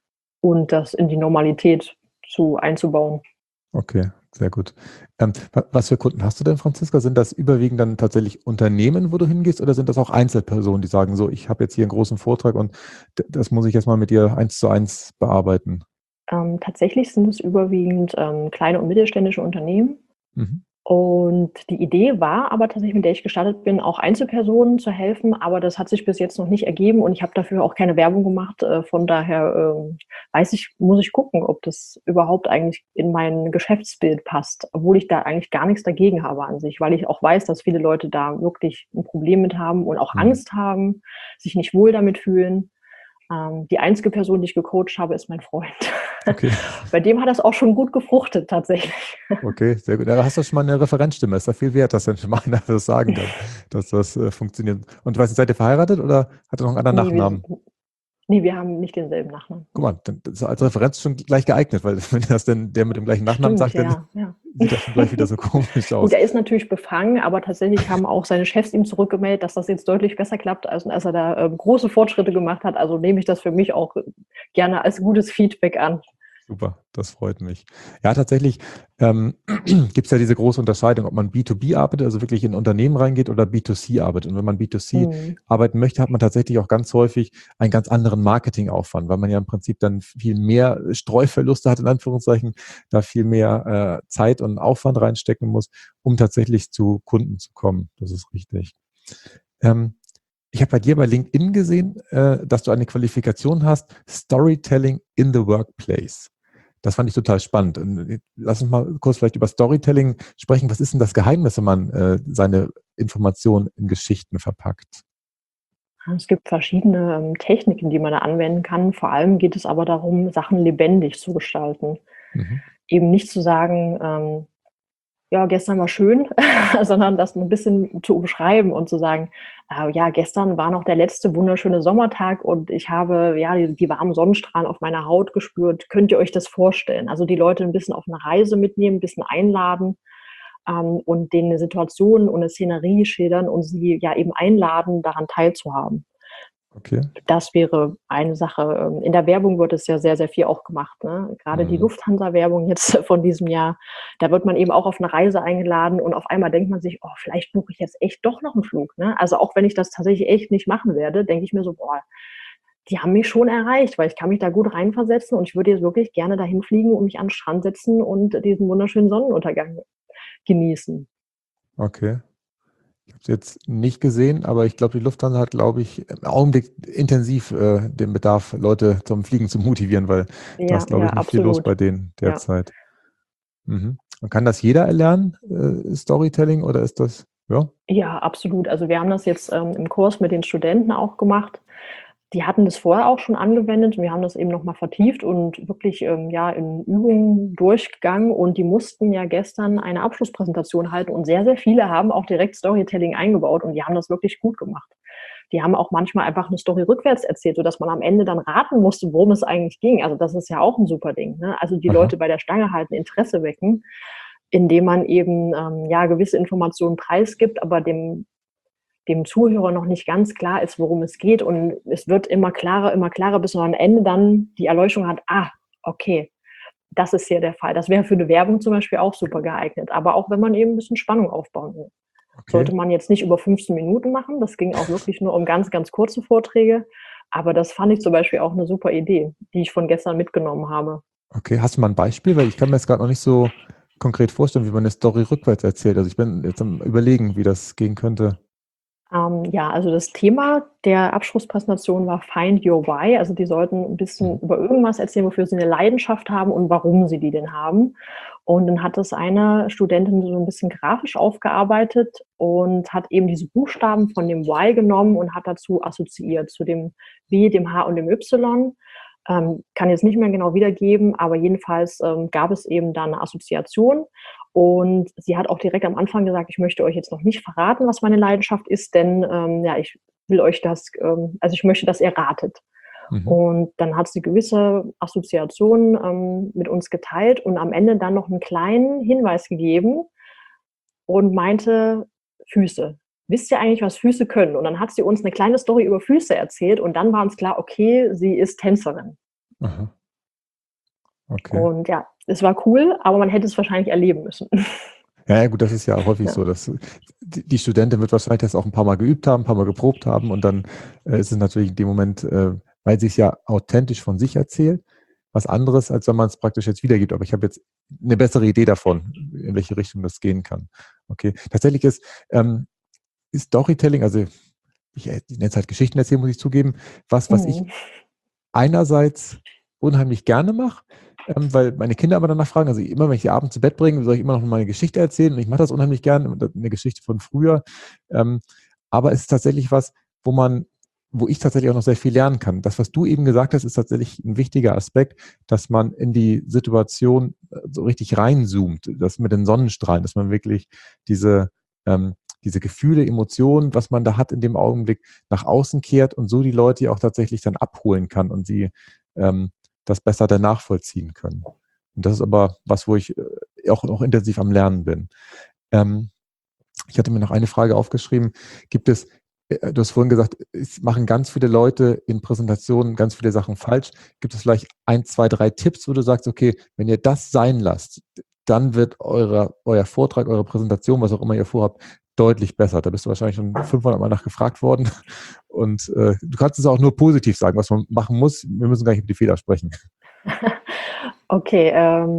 und das in die Normalität einzubauen. okay, sehr gut. Was für Kunden hast du denn, Franziska? Sind das überwiegend dann tatsächlich Unternehmen, wo du hingehst, oder sind das auch Einzelpersonen, die sagen so, ich habe jetzt hier einen großen Vortrag und das muss ich jetzt mal mit dir 1:1 bearbeiten? Tatsächlich sind es überwiegend kleine und mittelständische Unternehmen. Mhm. Und die Idee war aber tatsächlich, mit der ich gestartet bin, auch Einzelpersonen zu helfen, aber das hat sich bis jetzt noch nicht ergeben und ich habe dafür auch keine Werbung gemacht. Von daher muss ich gucken, ob das überhaupt eigentlich in mein Geschäftsbild passt, obwohl ich da eigentlich gar nichts dagegen habe an sich, weil ich auch weiß, dass viele Leute da wirklich ein Problem mit haben und auch Mhm. Angst haben, sich nicht wohl damit fühlen. Die einzige Person, die ich gecoacht habe, ist mein Freund. Okay, Bei dem hat das auch schon gut gefruchtet, tatsächlich. okay, sehr gut. Da hast du schon mal eine Referenzstimme. Ist da viel wert, dass dann schon mal einer das sagen kann, dass das funktioniert. Und du weißt, seid ihr verheiratet oder hat er noch einen anderen Nee, Nachnamen? wir haben nicht denselben Nachnamen. Guck mal, dann ist er als Referenz schon gleich geeignet, weil wenn das denn der mit dem gleichen Nachnamen Stimmt, sagt, dann ja, ja. sieht das schon gleich wieder so komisch Gut, aus. er ist natürlich befangen, aber tatsächlich haben auch seine Chefs ihm zurückgemeldet, dass das jetzt deutlich besser klappt, als er da große Fortschritte gemacht hat. Also nehme ich das für mich auch gerne als gutes Feedback an. Super, das freut mich. Ja, tatsächlich gibt es ja diese große Unterscheidung, ob man B2B arbeitet, also wirklich in Unternehmen reingeht, oder B2C arbeitet. Und wenn man B2C Mhm. arbeiten möchte, hat man tatsächlich auch ganz häufig einen ganz anderen Marketingaufwand, weil man ja im Prinzip dann viel mehr Streuverluste hat, in Anführungszeichen, da viel mehr Zeit und Aufwand reinstecken muss, um tatsächlich zu Kunden zu kommen. Das ist richtig. Ähm, Ich habe bei dir bei LinkedIn gesehen, dass du eine Qualifikation hast, Storytelling in the Workplace. Das fand ich total spannend. Und lass uns mal kurz vielleicht über Storytelling sprechen. Was ist denn das Geheimnis, wenn man seine Informationen in Geschichten verpackt? Es gibt verschiedene Techniken, die man da anwenden kann. Vor allem geht es aber darum, Sachen lebendig zu gestalten. Mhm. Eben nicht zu sagen, ja, gestern war schön, sondern das ein bisschen zu umschreiben und zu sagen, ja, gestern war noch der letzte wunderschöne Sommertag und ich habe, ja, die warmen Sonnenstrahlen auf meiner Haut gespürt. Könnt ihr euch das vorstellen? Also die Leute ein bisschen auf eine Reise mitnehmen, ein bisschen einladen, und denen 'ne Situation und eine Szenerie schildern und sie ja eben einladen, daran teilzuhaben. Okay. Das wäre eine Sache. In der Werbung wird es ja sehr, sehr viel auch gemacht, ne? Grade die Mhm. Lufthansa-Werbung jetzt von diesem Jahr, da wird man eben auch auf 'ne Reise eingeladen und auf einmal denkt man sich: „Oh, vielleicht buche ich jetzt echt doch noch 'n Flug“, ne? Also, auch wenn ich das tatsächlich echt nicht machen werde, denke ich mir so: „Boah, die haben mich schon erreicht“, weil ich kann mich da gut reinversetzen und ich würde jetzt wirklich gerne dahin fliegen und mich an 'n Strand setzen und diesen wunderschönen Sonnenuntergang genießen. Okay. Ich habe es jetzt nicht gesehen, aber ich glaube, die Lufthansa hat, glaube ich, im Augenblick intensiv den Bedarf, Leute zum Fliegen zu motivieren, weil da ist, Ja, glaube ja, ich, nicht viel los absolut. bei denen Ja. derzeit. Mhm. Und kann das jeder erlernen, Storytelling, oder ist das, ja? Ja, absolut. Also, wir haben das jetzt, im Kurs mit den Studenten auch gemacht. Die hatten das vorher auch schon angewendet und wir haben das eben noch mal vertieft und wirklich, ja, in Übungen durchgegangen und die mussten ja gestern eine Abschlusspräsentation halten und sehr, sehr viele haben auch direkt Storytelling eingebaut und die haben das wirklich gut gemacht. Die haben auch manchmal einfach 'ne Story rückwärts erzählt, sodass man am Ende dann raten musste, worum es eigentlich ging. Also, das ist ja auch 'n super Ding, ne? Also, die Aha. Leute bei der Stange halten, Interesse wecken, indem man eben, ja, gewisse Informationen preisgibt, aber dem Zuhörer noch nicht ganz klar ist, worum es geht. Und es wird immer klarer, bis man am Ende dann die Erleuchtung hat, okay, das ist hier der Fall. Das wäre für eine Werbung zum Beispiel auch super geeignet. Aber auch wenn man eben ein bisschen Spannung aufbauen will. Okay. Sollte man jetzt nicht über 15 Minuten machen. Das ging auch wirklich nur um ganz, ganz kurze Vorträge. Aber das fand ich zum Beispiel auch eine super Idee, die ich von gestern mitgenommen habe. Okay. Hast du mal ein Beispiel? Weil ich kann mir jetzt gerade noch nicht so konkret vorstellen, wie man eine Story rückwärts erzählt? Also ich bin jetzt am Überlegen, wie das gehen könnte. Ja, also das Thema der Abschlusspräsentation war Find Your Why. Also die sollten ein bisschen über irgendwas erzählen, wofür sie eine Leidenschaft haben und warum sie die denn haben. Und dann hat das eine Studentin so ein bisschen grafisch aufgearbeitet und hat eben diese Buchstaben von dem Y genommen und hat dazu assoziiert, zu dem W, dem H und dem Y. Kann jetzt nicht mehr genau wiedergeben, aber jedenfalls gab es eben da eine Assoziation. Und sie hat auch direkt am Anfang gesagt, ich möchte euch jetzt noch nicht verraten, was meine Leidenschaft ist, denn ich will euch also ich möchte, dass ihr ratet. Mhm. Und dann hat sie gewisse Assoziationen mit uns geteilt und am Ende dann noch einen kleinen Hinweis gegeben und meinte, Füße. Wisst ihr eigentlich, was Füße können? Und dann hat sie uns eine kleine Story über Füße erzählt und dann war uns klar, okay, sie ist Tänzerin. Aha. Okay. Und ja, es war cool, aber man hätte es wahrscheinlich erleben müssen. Ja, gut, das ist ja häufig Ja. so, dass die Studentin wird wahrscheinlich das auch ein paar Mal geübt haben, ein paar Mal geprobt haben und dann ist es natürlich in dem Moment, weil sie es ja authentisch von sich erzählt, was anderes, als wenn man es praktisch jetzt wiedergibt. Aber ich habe jetzt eine bessere Idee davon, in welche Richtung das gehen kann. Okay. Tatsächlich ist Storytelling, also ich nenne es halt Geschichten erzählen, muss ich zugeben, was ich einerseits unheimlich gerne mache, weil meine Kinder aber danach fragen, also immer, wenn ich die abends zu Bett bringe, soll ich immer noch mal eine Geschichte erzählen und ich mache das unheimlich gerne, eine Geschichte von früher, aber es ist tatsächlich was, wo ich tatsächlich auch noch sehr viel lernen kann. Das, was du eben gesagt hast, ist tatsächlich ein wichtiger Aspekt, dass man in die Situation so richtig reinzoomt, das mit den Sonnenstrahlen, dass man wirklich diese Gefühle, Emotionen, was man da hat in dem Augenblick, nach außen kehrt und so die Leute auch tatsächlich dann abholen kann und sie das besser dann nachvollziehen können. Und das ist aber was, wo ich auch intensiv am Lernen bin. Ich hatte mir noch eine Frage aufgeschrieben. Gibt es, du hast vorhin gesagt, es machen ganz viele Leute in Präsentationen ganz viele Sachen falsch. Gibt es vielleicht 1, 2, 3 Tipps, wo du sagst, okay, wenn ihr das sein lasst, dann wird euer Vortrag, eure Präsentation, was auch immer ihr vorhabt, deutlich besser. Da bist du wahrscheinlich schon 500 Mal nachgefragt worden. Und du kannst es auch nur positiv sagen, was man machen muss. Wir müssen gar nicht über die Fehler sprechen. Okay,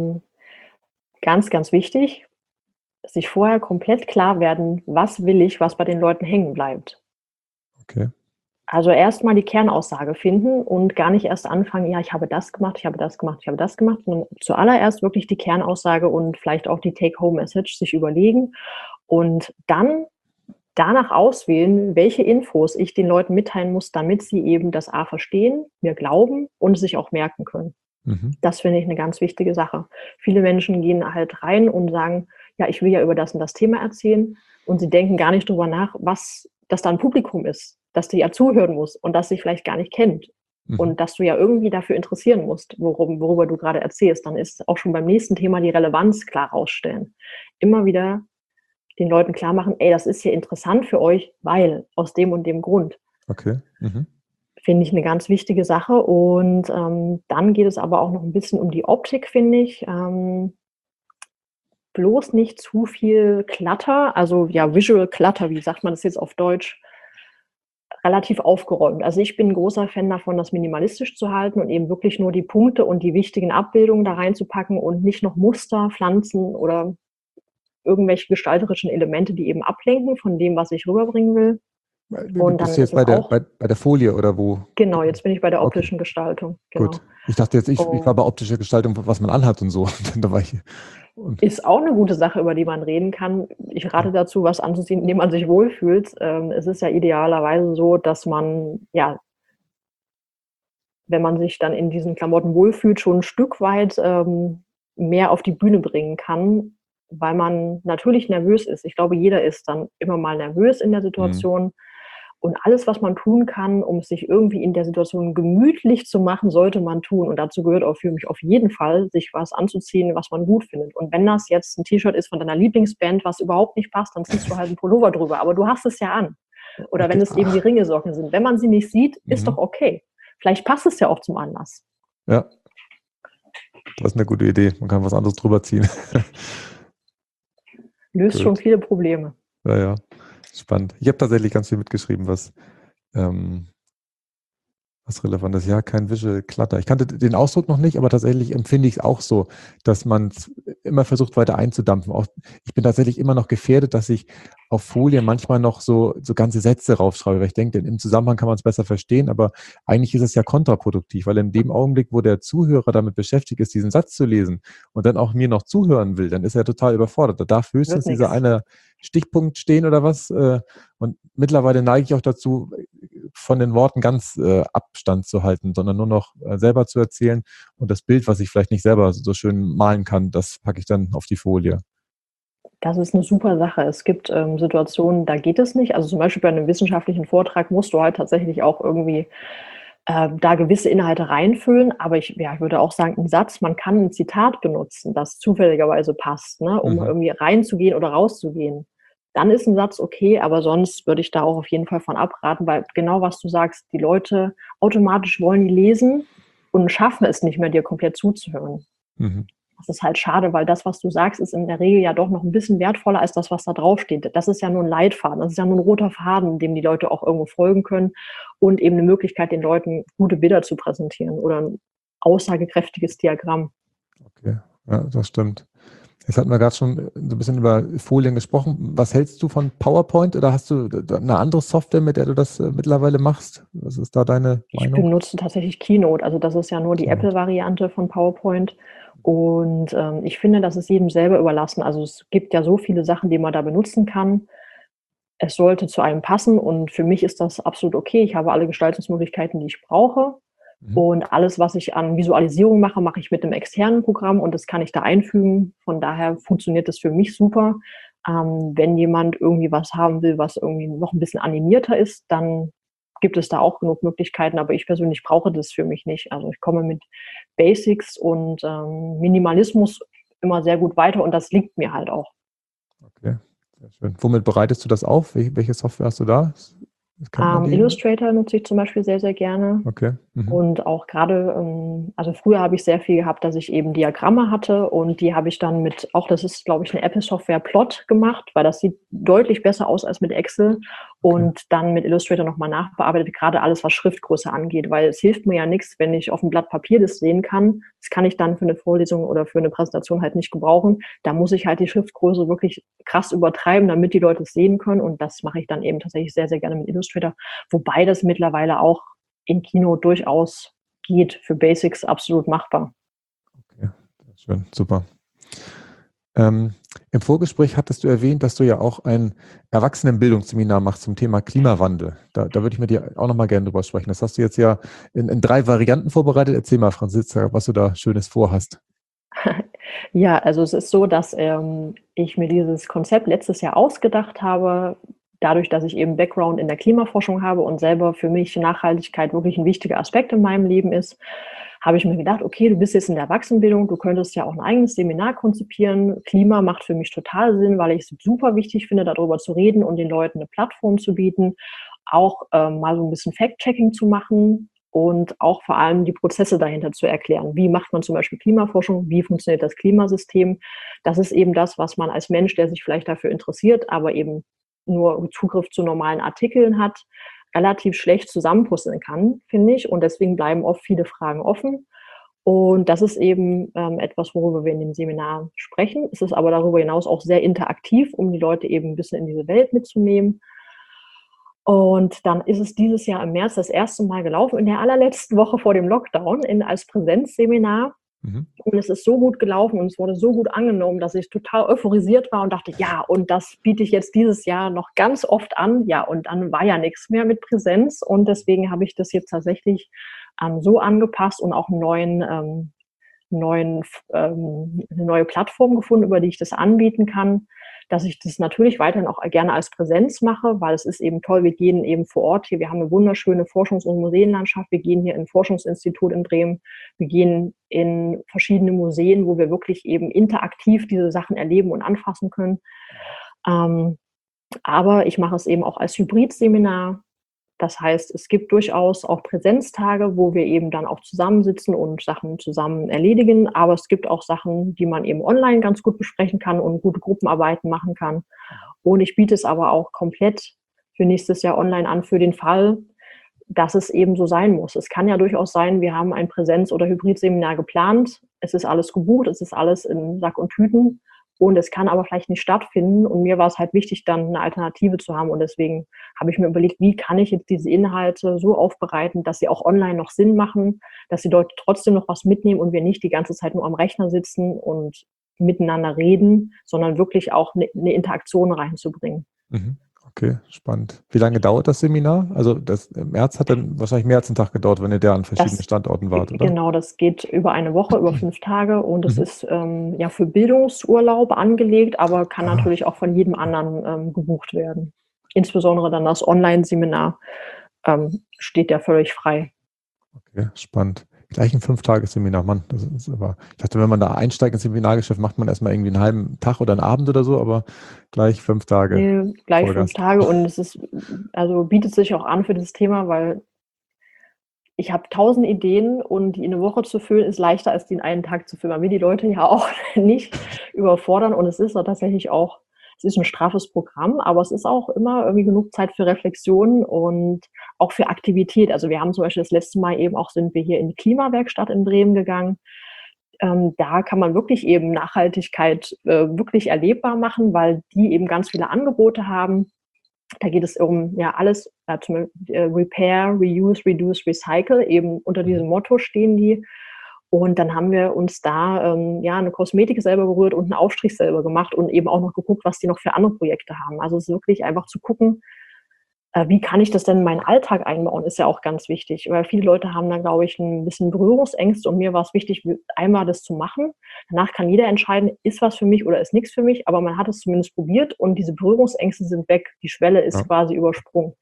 ganz, ganz wichtig, sich vorher komplett klar werden, was will ich, was bei den Leuten hängen bleibt. Okay. Also erstmal die Kernaussage finden und gar nicht erst anfangen, ja, ich habe das gemacht, ich habe das gemacht, ich habe das gemacht, sondern zuallererst wirklich die Kernaussage und vielleicht auch die Take-Home-Message sich überlegen und dann danach auswählen, welche Infos ich den Leuten mitteilen muss, damit sie eben das A verstehen, mir glauben und sich auch merken können. Mhm. Das finde ich eine ganz wichtige Sache. Viele Menschen gehen halt rein und sagen, ja, ich will ja über das und das Thema erzählen und sie denken gar nicht drüber nach, was das da ein Publikum ist, dass dir ja zuhören muss und das sich vielleicht gar nicht kennt und dass du ja irgendwie dafür interessieren musst, worüber du gerade erzählst. Dann ist auch schon beim nächsten Thema die Relevanz klar rausstellen. Immer wieder den Leuten klar machen, ey, das ist hier interessant für euch, weil aus dem und dem Grund. Okay. Mhm. Finde ich eine ganz wichtige Sache. Und dann geht es aber auch noch ein bisschen um die Optik, finde ich. Bloß nicht zu viel Clutter, also ja, Visual Clutter, wie sagt man das jetzt auf Deutsch? Relativ aufgeräumt. Also ich bin ein großer Fan davon, das minimalistisch zu halten und eben wirklich nur die Punkte und die wichtigen Abbildungen da reinzupacken und nicht noch Muster, Pflanzen oder irgendwelche gestalterischen Elemente, die eben ablenken von dem, was ich rüberbringen will. Und Bist dann du jetzt ist es auch, bei der Folie oder wo? genau, jetzt bin ich bei der Okay. optischen Gestaltung. Genau. Gut. Ich dachte jetzt, ich war bei optischer Gestaltung, was man anhat und so. Da war ich. Ist auch eine gute Sache, über die man reden kann. Ich rate dazu, was anzuziehen, in dem man sich wohlfühlt. Es ist ja idealerweise so, dass man, ja, wenn man sich dann in diesen Klamotten wohlfühlt, schon ein Stück weit mehr auf die Bühne bringen kann, weil man natürlich nervös ist. Ich glaube, jeder ist dann immer mal nervös in der Situation. Und alles, was man tun kann, um sich irgendwie in der Situation gemütlich zu machen, sollte man tun. Und dazu gehört auch für mich auf jeden Fall, sich was anzuziehen, was man gut findet. Und wenn das jetzt ein T-Shirt ist von deiner Lieblingsband, was überhaupt nicht passt, dann ziehst du halt einen Pullover drüber. Aber du hast es ja an. Oder wenn es eben die Ringelsocken sind. Wenn man sie nicht sieht, ist doch okay. Vielleicht passt es ja auch zum Anlass. Ja, das ist eine gute Idee. Man kann was anderes drüber ziehen. Löst Gut. schon viele Probleme. Ja. Spannend. Ich habe tatsächlich ganz viel mitgeschrieben, was relevant ist. Ja, kein Visual Clutter. Ich kannte den Ausdruck noch nicht, aber tatsächlich empfinde ich es auch so, dass man immer versucht, weiter einzudampfen. Auch, ich bin tatsächlich immer noch gefährdet, dass ich auf Folien manchmal noch so ganze Sätze raufschreibe, weil ich denke, im Zusammenhang kann man es besser verstehen, aber eigentlich ist es ja kontraproduktiv, weil in dem Augenblick, wo der Zuhörer damit beschäftigt ist, diesen Satz zu lesen und dann auch mir noch zuhören will, dann ist er total überfordert. Da darf höchstens Wird dieser nix. eine Stichpunkt stehen oder was. Und mittlerweile neige ich auch dazu, von den Worten ganz Abstand zu halten, sondern nur noch selber zu erzählen. Und das Bild, was ich vielleicht nicht selber so schön malen kann, das packe ich dann auf die Folie. Das ist eine super Sache. Es gibt, Situationen, da geht es nicht. Also, zum Beispiel bei einem wissenschaftlichen Vortrag musst du halt tatsächlich auch irgendwie, da gewisse Inhalte reinfüllen. Aber ich würde auch sagen, 'n Satz, man kann 'n Zitat benutzen, das zufälligerweise passt, ne, um Mhm. irgendwie reinzugehen oder rauszugehen. Dann ist 'n Satz okay, aber sonst würde ich da auch auf jeden Fall von abraten, weil genau was du sagst, die Leute automatisch wollen die lesen und schaffen es nicht mehr, dir komplett zuzuhören. Mhm. Das ist halt schade, weil das, was du sagst, ist in der Regel ja doch noch 'n bisschen wertvoller als das, was da draufsteht. Das ist ja nur 'n Leitfaden. Das ist ja nur 'n roter Faden, dem die Leute auch irgendwo folgen können und eben 'ne Möglichkeit, den Leuten gute Bilder zu präsentieren oder 'n aussagekräftiges Diagramm. Okay, ja, das stimmt. Jetzt hatten wir gerade schon so ein bisschen über Folien gesprochen. Was hältst du von PowerPoint oder hast du eine andere Software, mit der du das mittlerweile machst? Was ist da deine Ich Meinung? benutze tatsächlich Keynote, also das ist ja nur die Keynote. Apple-Variante von PowerPoint und, ich finde, das ist jedem selber überlassen. Also, es gibt ja so viele Sachen, die man da benutzen kann. Es sollte zu einem passen und für mich ist das absolut okay. Ich habe alle Gestaltungsmöglichkeiten, die ich brauche. Mhm. Und alles, was ich an Visualisierung mache, mache ich mit einem externen Programm und das kann ich da einfügen. Von daher funktioniert das für mich super. Wenn jemand irgendwie was haben will, was irgendwie noch ein bisschen animierter ist, dann gibt es da auch genug Möglichkeiten, aber ich persönlich brauche das für mich nicht. Also, ich komme mit Basics und, Minimalismus immer sehr gut weiter und das liegt mir halt auch. Okay, sehr schön. Womit bereitest du das auf? Welche Software hast du da? Kennt man die? Illustrator nutze ich zum Beispiel sehr, sehr gerne. Okay. Mhm. Und auch gerade, also früher habe ich sehr viel gehabt, dass ich eben Diagramme hatte und die habe ich dann mit auch das ist, glaube ich, 'ne Apple-Software, Plot gemacht, weil das sieht deutlich besser aus als mit Excel Okay. und dann mit Illustrator noch mal nachbearbeitet, grade alles, was Schriftgröße angeht, weil es hilft mir ja nix, wenn ich auf'm Blatt Papier das sehen kann. Das kann ich dann für 'ne Vorlesung oder für 'ne Präsentation halt nicht gebrauchen. Da muss ich halt die Schriftgröße wirklich krass übertreiben, damit die Leute es sehen können und das mache ich dann eben tatsächlich sehr, sehr gerne mit Illustrator, wobei das mittlerweile auch in Kino durchaus geht, für Basics absolut machbar. Okay, sehr schön, super. Ähm, Im Vorgespräch hattest du erwähnt, dass du ja auch ein Erwachsenenbildungsseminar machst zum Thema Klimawandel. Da würde ich mit dir auch noch mal gerne drüber sprechen. Das hast du jetzt ja in 3 Varianten vorbereitet. Erzähl mal, Franziska, was du da Schönes vorhast. Ja, also es ist so, dass, ich mir dieses Konzept letztes Jahr ausgedacht habe, dadurch, dass ich eben Background in der Klimaforschung habe und selber für mich Nachhaltigkeit wirklich ein wichtiger Aspekt in meinem Leben ist, habe ich mir gedacht: „Okay, du bist jetzt in der Erwachsenenbildung, du könntest ja auch ein eigenes Seminar konzipieren.“ Klima macht für mich total Sinn, weil ich es super wichtig finde, darüber zu reden und den Leuten eine Plattform zu bieten, auch, mal so ein bisschen Fact-Checking zu machen und auch vor allem die Prozesse dahinter zu erklären. Wie macht man zum Beispiel Klimaforschung? Wie funktioniert das Klimasystem? Das ist eben das, was man als Mensch, der sich vielleicht dafür interessiert, aber eben nur Zugriff zu normalen Artikeln hat, relativ schlecht zusammenpuzzeln kann, finde ich. Und deswegen bleiben oft viele Fragen offen. Und das ist eben etwas, worüber wir in dem Seminar sprechen. Es ist aber darüber hinaus auch sehr interaktiv, um die Leute eben ein bisschen in diese Welt mitzunehmen. Und dann ist es dieses Jahr im März das erste Mal gelaufen, in der allerletzten Woche vor dem Lockdown als Präsenzseminar. Mhm. Und es ist so gut gelaufen und es wurde so gut angenommen, dass ich total euphorisiert war und dachte: „Ja, und das biete ich jetzt dieses Jahr noch ganz oft an.“ Ja, und dann war ja nichts mehr mit Präsenz und deswegen habe ich das jetzt tatsächlich, so angepasst und auch 'ne neue Plattform gefunden, über die ich das anbieten kann, dass ich das natürlich weiterhin auch gerne als Präsenz mache, weil es ist eben toll, wir gehen eben vor Ort hier. Wir haben eine wunderschöne Forschungs- und Museenlandschaft. Wir gehen hier in 'n Forschungsinstitut in Bremen. Wir gehen in verschiedene Museen, wo wir wirklich eben interaktiv diese Sachen erleben und anfassen können. Ähm, aber ich mache es eben auch als Hybridseminar. Das heißt, es gibt durchaus auch Präsenztage, wo wir eben dann auch zusammensitzen und Sachen zusammen erledigen, aber es gibt auch Sachen, die man eben online ganz gut besprechen kann und gute Gruppenarbeiten machen kann. Und ich biete es aber auch komplett für nächstes Jahr online an für den Fall, dass es eben so sein muss. Es kann ja durchaus sein, wir haben ein Präsenz- oder Hybridseminar geplant, es ist alles gebucht, es ist alles in Sack und Tüten und es kann aber vielleicht nicht stattfinden und mir war es halt wichtig, dann eine Alternative zu haben und deswegen habe ich mir überlegt, wie kann ich jetzt diese Inhalte so aufbereiten, dass sie auch online noch Sinn machen, dass die Leute trotzdem noch was mitnehmen und wir nicht die ganze Zeit nur am Rechner sitzen und miteinander reden, sondern wirklich auch eine Interaktion reinzubringen. Mhm. Okay, spannend. Wie lange dauert das Seminar? Also das im März hat dann wahrscheinlich mehr als einen Tag gedauert, wenn ihr da an verschiedenen Standorten wart, oder? Genau, das geht über eine Woche, über 5 Tage und es Mhm. ist ja für Bildungsurlaub angelegt, aber kann Ah, natürlich auch von jedem anderen gebucht werden. Insbesondere dann das Online-Seminar steht ja völlig frei. okay, spannend. Gleich ein 5-Tage-Seminar, Mann. Das ist aber, ich dachte, wenn man da einsteigt ins Seminargeschäft, macht man erstmal irgendwie einen halben Tag oder einen Abend oder so, aber gleich 5 Tage Nee, gleich 5 Vollgas. Tage und es ist, also bietet sich auch an für dieses Thema, weil ich habe 1000 Ideen und die in eine Woche zu füllen, ist leichter, als die in einen Tag zu füllen. Man will die Leute ja auch nicht überfordern und es ist auch tatsächlich auch, es ist ein straffes Programm, aber es ist auch immer irgendwie genug Zeit für Reflexion und auch für Aktivität. Also wir haben zum Beispiel das letzte Mal eben auch, sind wir hier in die Klimawerkstatt in Bremen gegangen. Da kann man wirklich eben Nachhaltigkeit wirklich erlebbar machen, weil die eben ganz viele Angebote haben. Da geht es um ja alles, zum Repair, Reuse, Reduce, Recycle, eben unter diesem Motto stehen die. Und dann haben wir uns da ja eine Kosmetik selber berührt und einen Aufstrich selber gemacht und eben auch noch geguckt, was die noch für andere Projekte haben. Also es ist wirklich einfach zu gucken, wie kann ich das denn in meinen Alltag einbauen, ist ja auch ganz wichtig. Weil viele Leute haben da, glaube ich, ein bisschen Berührungsängste und mir war es wichtig, einmal das zu machen. Danach kann jeder entscheiden, ist was für mich oder ist nichts für mich, aber man hat es zumindest probiert und diese Berührungsängste sind weg. Die Schwelle ist Ja, quasi übersprungen.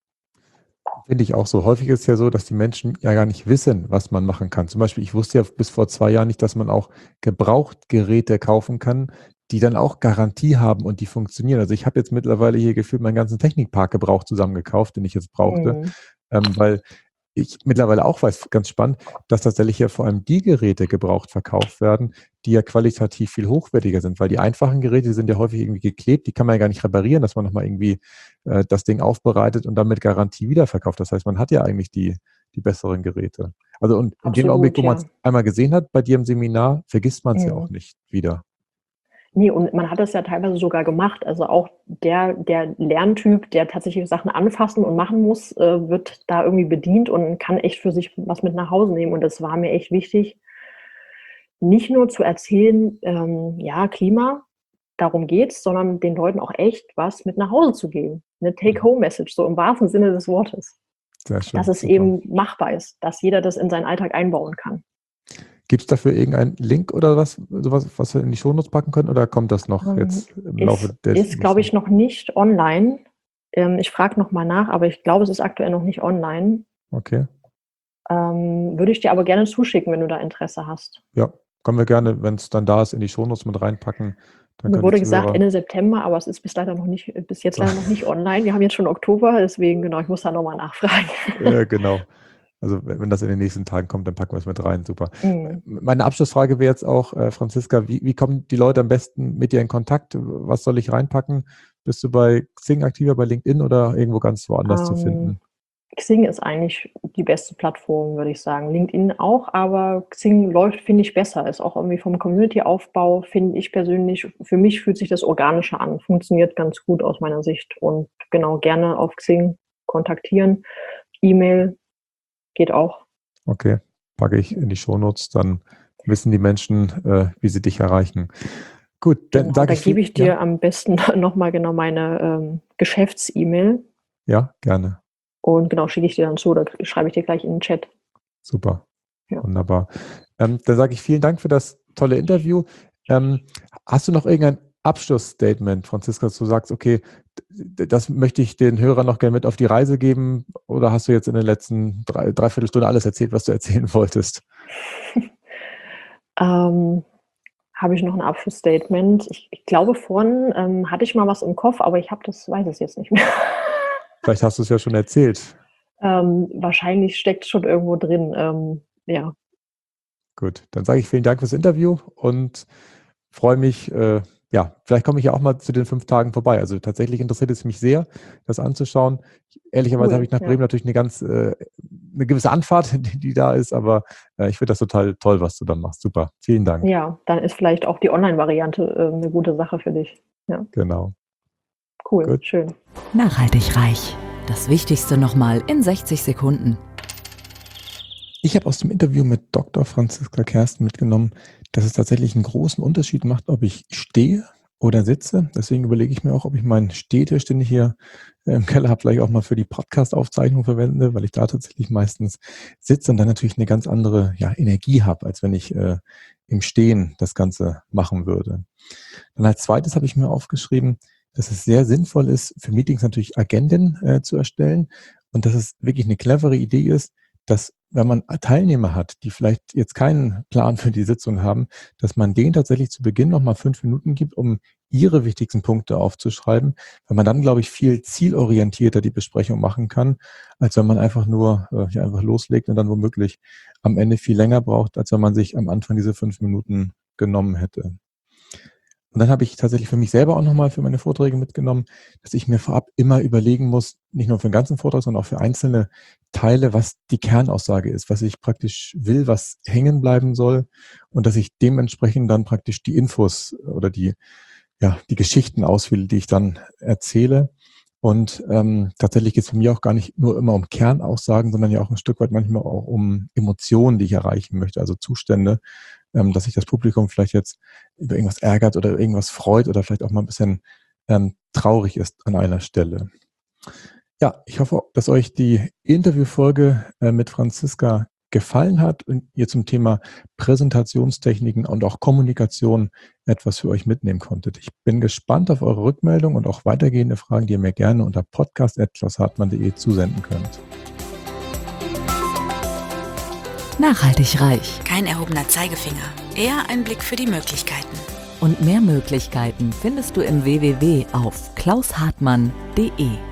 finde ich auch so. Häufig ist es ja so, dass die Menschen ja gar nicht wissen, was man machen kann. Zum Beispiel, ich wusste ja bis vor 2 Jahren nicht, dass man auch Gebrauchtgeräte kaufen kann, die dann auch Garantie haben und die funktionieren. Also ich habe jetzt mittlerweile hier gefühlt meinen ganzen Technikpark gebraucht zusammengekauft, den ich jetzt brauchte, Mhm. weil ich mittlerweile auch weiß, ganz spannend, dass tatsächlich ja vor allem die Geräte gebraucht verkauft werden, die ja qualitativ viel hochwertiger sind, weil die einfachen Geräte die sind ja häufig irgendwie geklebt, die kann man ja gar nicht reparieren, dass man nochmal irgendwie das Ding aufbereitet und dann mit Garantie wiederverkauft. Das heißt, man hat ja eigentlich die besseren Geräte. Also und in dem Augenblick, Absolut, wo man ja. es einmal gesehen hat bei dir im Seminar, vergisst man es ja auch Mhm. nicht wieder. Ne, und man hat das ja teilweise sogar gemacht. Also auch der Lerntyp, der tatsächlich Sachen anfassen und machen muss, wird da irgendwie bedient und kann echt für sich was mit nach Hause nehmen. Und das war mir echt wichtig, nicht nur zu erzählen, ja, Klima, darum geht's, sondern den Leuten auch echt was mit nach Hause zu geben. 'Ne Mhm. Take-Home-Message, so im wahrsten Sinne des Wortes. Sehr Dass schön, es super. eben machbar ist, dass jeder das in seinen Alltag einbauen kann. Gibt es dafür irgendeinen Link oder was, sowas, was wir in die Shownotes packen können oder kommt das noch jetzt im Laufe des Ist, glaube nächsten? ich, noch nicht online. Ich frage noch mal nach, aber ich glaube, es ist aktuell noch nicht online. Okay. Würde ich dir aber gerne zuschicken, wenn du da Interesse hast. Ja, können wir gerne, wenn es dann da ist, in die Shownotes mit reinpacken. Dann Mir können die wurde gesagt Zuhörer. Ende September, aber es ist bis jetzt leider noch nicht online. Wir haben jetzt schon Oktober, deswegen genau, ich muss da noch mal nachfragen. Genau. Also wenn das in den nächsten Tagen kommt, dann packen wir es mit rein. Super. Mhm. Meine Abschlussfrage wäre jetzt auch, Franziska, wie kommen die Leute am besten mit dir in Kontakt? Was soll ich reinpacken? Bist du bei Xing aktiver, bei LinkedIn oder irgendwo ganz woanders zu Ähm, finden? Xing ist eigentlich die beste Plattform, würde ich sagen. LinkedIn auch, aber Xing läuft, finde ich, besser. Ist auch irgendwie vom Community-Aufbau, finde ich persönlich, für mich fühlt sich das organischer an. Funktioniert ganz gut aus meiner Sicht. Und genau, gerne auf Xing kontaktieren. E-Mail geht auch. Okay, packe ich in die Shownotes, dann wissen die Menschen, wie sie dich erreichen. Gut, dann Genau, sage da ich viel, gebe ich ja, dir am besten noch mal genau meine Geschäfts-E-Mail ja, gerne. und genau, schicke ich dir dann zu oder schreibe ich dir gleich in den Chat. Super. Ja. Wunderbar. Dann sage ich vielen Dank für das tolle Interview. Ähm, Hast du noch irgendein Abschlussstatement, Franziska, dass du sagst, okay, das möchte ich den Hörern noch gerne mit auf die Reise geben? Oder hast du jetzt in den letzten Dreiviertelstunde alles erzählt, was du erzählen wolltest? Ähm, Habe ich noch ein Abschlussstatement? Ich glaube, vorhin hatte ich mal was im Kopf, aber ich weiß es jetzt nicht mehr. Vielleicht hast du es ja schon erzählt. Wahrscheinlich steckt schon irgendwo drin. Ja, Gut, dann sage ich vielen Dank fürs Interview und freue mich, ja, vielleicht komme ich ja auch mal zu den 5 Tagen vorbei. Also tatsächlich interessiert es mich sehr, das anzuschauen. Ehrlicherweise habe ich nach Bremen natürlich eine gewisse Anfahrt, die da ist, aber ich finde das total toll, was du dann machst. Super, vielen Dank. Ja, dann ist vielleicht auch die Online-Variante 'ne gute Sache für dich. Ja, Genau. cool, Gut. schön. Nachhaltig reich. Das Wichtigste nochmal in 60 Sekunden. Ich habe aus dem Interview mit Dr. Franziska Kersten mitgenommen, dass es tatsächlich einen großen Unterschied macht, ob ich stehe oder sitze. Deswegen überlege ich mir auch, ob ich meinen Stehtisch, den ich hier im Keller habe, vielleicht auch mal für die Podcast-Aufzeichnung verwende, weil ich da tatsächlich meistens sitze und dann natürlich eine ganz andere Energie habe, als wenn ich im Stehen das Ganze machen würde. Dann als zweites habe ich mir aufgeschrieben, dass es sehr sinnvoll ist, für Meetings natürlich Agenden zu erstellen und dass es wirklich eine clevere Idee ist, dass wenn man Teilnehmer hat, die vielleicht jetzt keinen Plan für die Sitzung haben, dass man denen tatsächlich zu Beginn nochmal 5 Minuten gibt, um ihre wichtigsten Punkte aufzuschreiben, weil man dann, glaube ich, viel zielorientierter die Besprechung machen kann, als wenn man einfach nur einfach loslegt und dann womöglich am Ende viel länger braucht, als wenn man sich am Anfang diese 5 Minuten genommen hätte. Und dann habe ich tatsächlich für mich selber auch nochmal für meine Vorträge mitgenommen, dass ich mir vorab immer überlegen muss, nicht nur für den ganzen Vortrag, sondern auch für einzelne Teile, was die Kernaussage ist, was ich praktisch will, was hängen bleiben soll und dass ich dementsprechend dann praktisch die Infos oder die Geschichten auswähle, die ich dann erzähle. Und tatsächlich geht es für mich auch gar nicht nur immer um Kernaussagen, sondern ja auch ein Stück weit manchmal auch um Emotionen, die ich erreichen möchte, also Zustände, dass sich das Publikum vielleicht jetzt über irgendwas ärgert oder irgendwas freut oder vielleicht auch mal ein bisschen traurig ist an einer Stelle. Ja, ich hoffe, dass euch die Interviewfolge mit Franziska gefallen hat und ihr zum Thema Präsentationstechniken und auch Kommunikation etwas für euch mitnehmen konntet. Ich bin gespannt auf eure Rückmeldung und auch weitergehende Fragen, die ihr mir gerne unter podcast@klaushartmann.de zusenden könnt. Nachhaltig reich. Kein erhobener Zeigefinger, eher ein Blick für die Möglichkeiten. Und mehr Möglichkeiten findest du im www auf klaushartmann.de.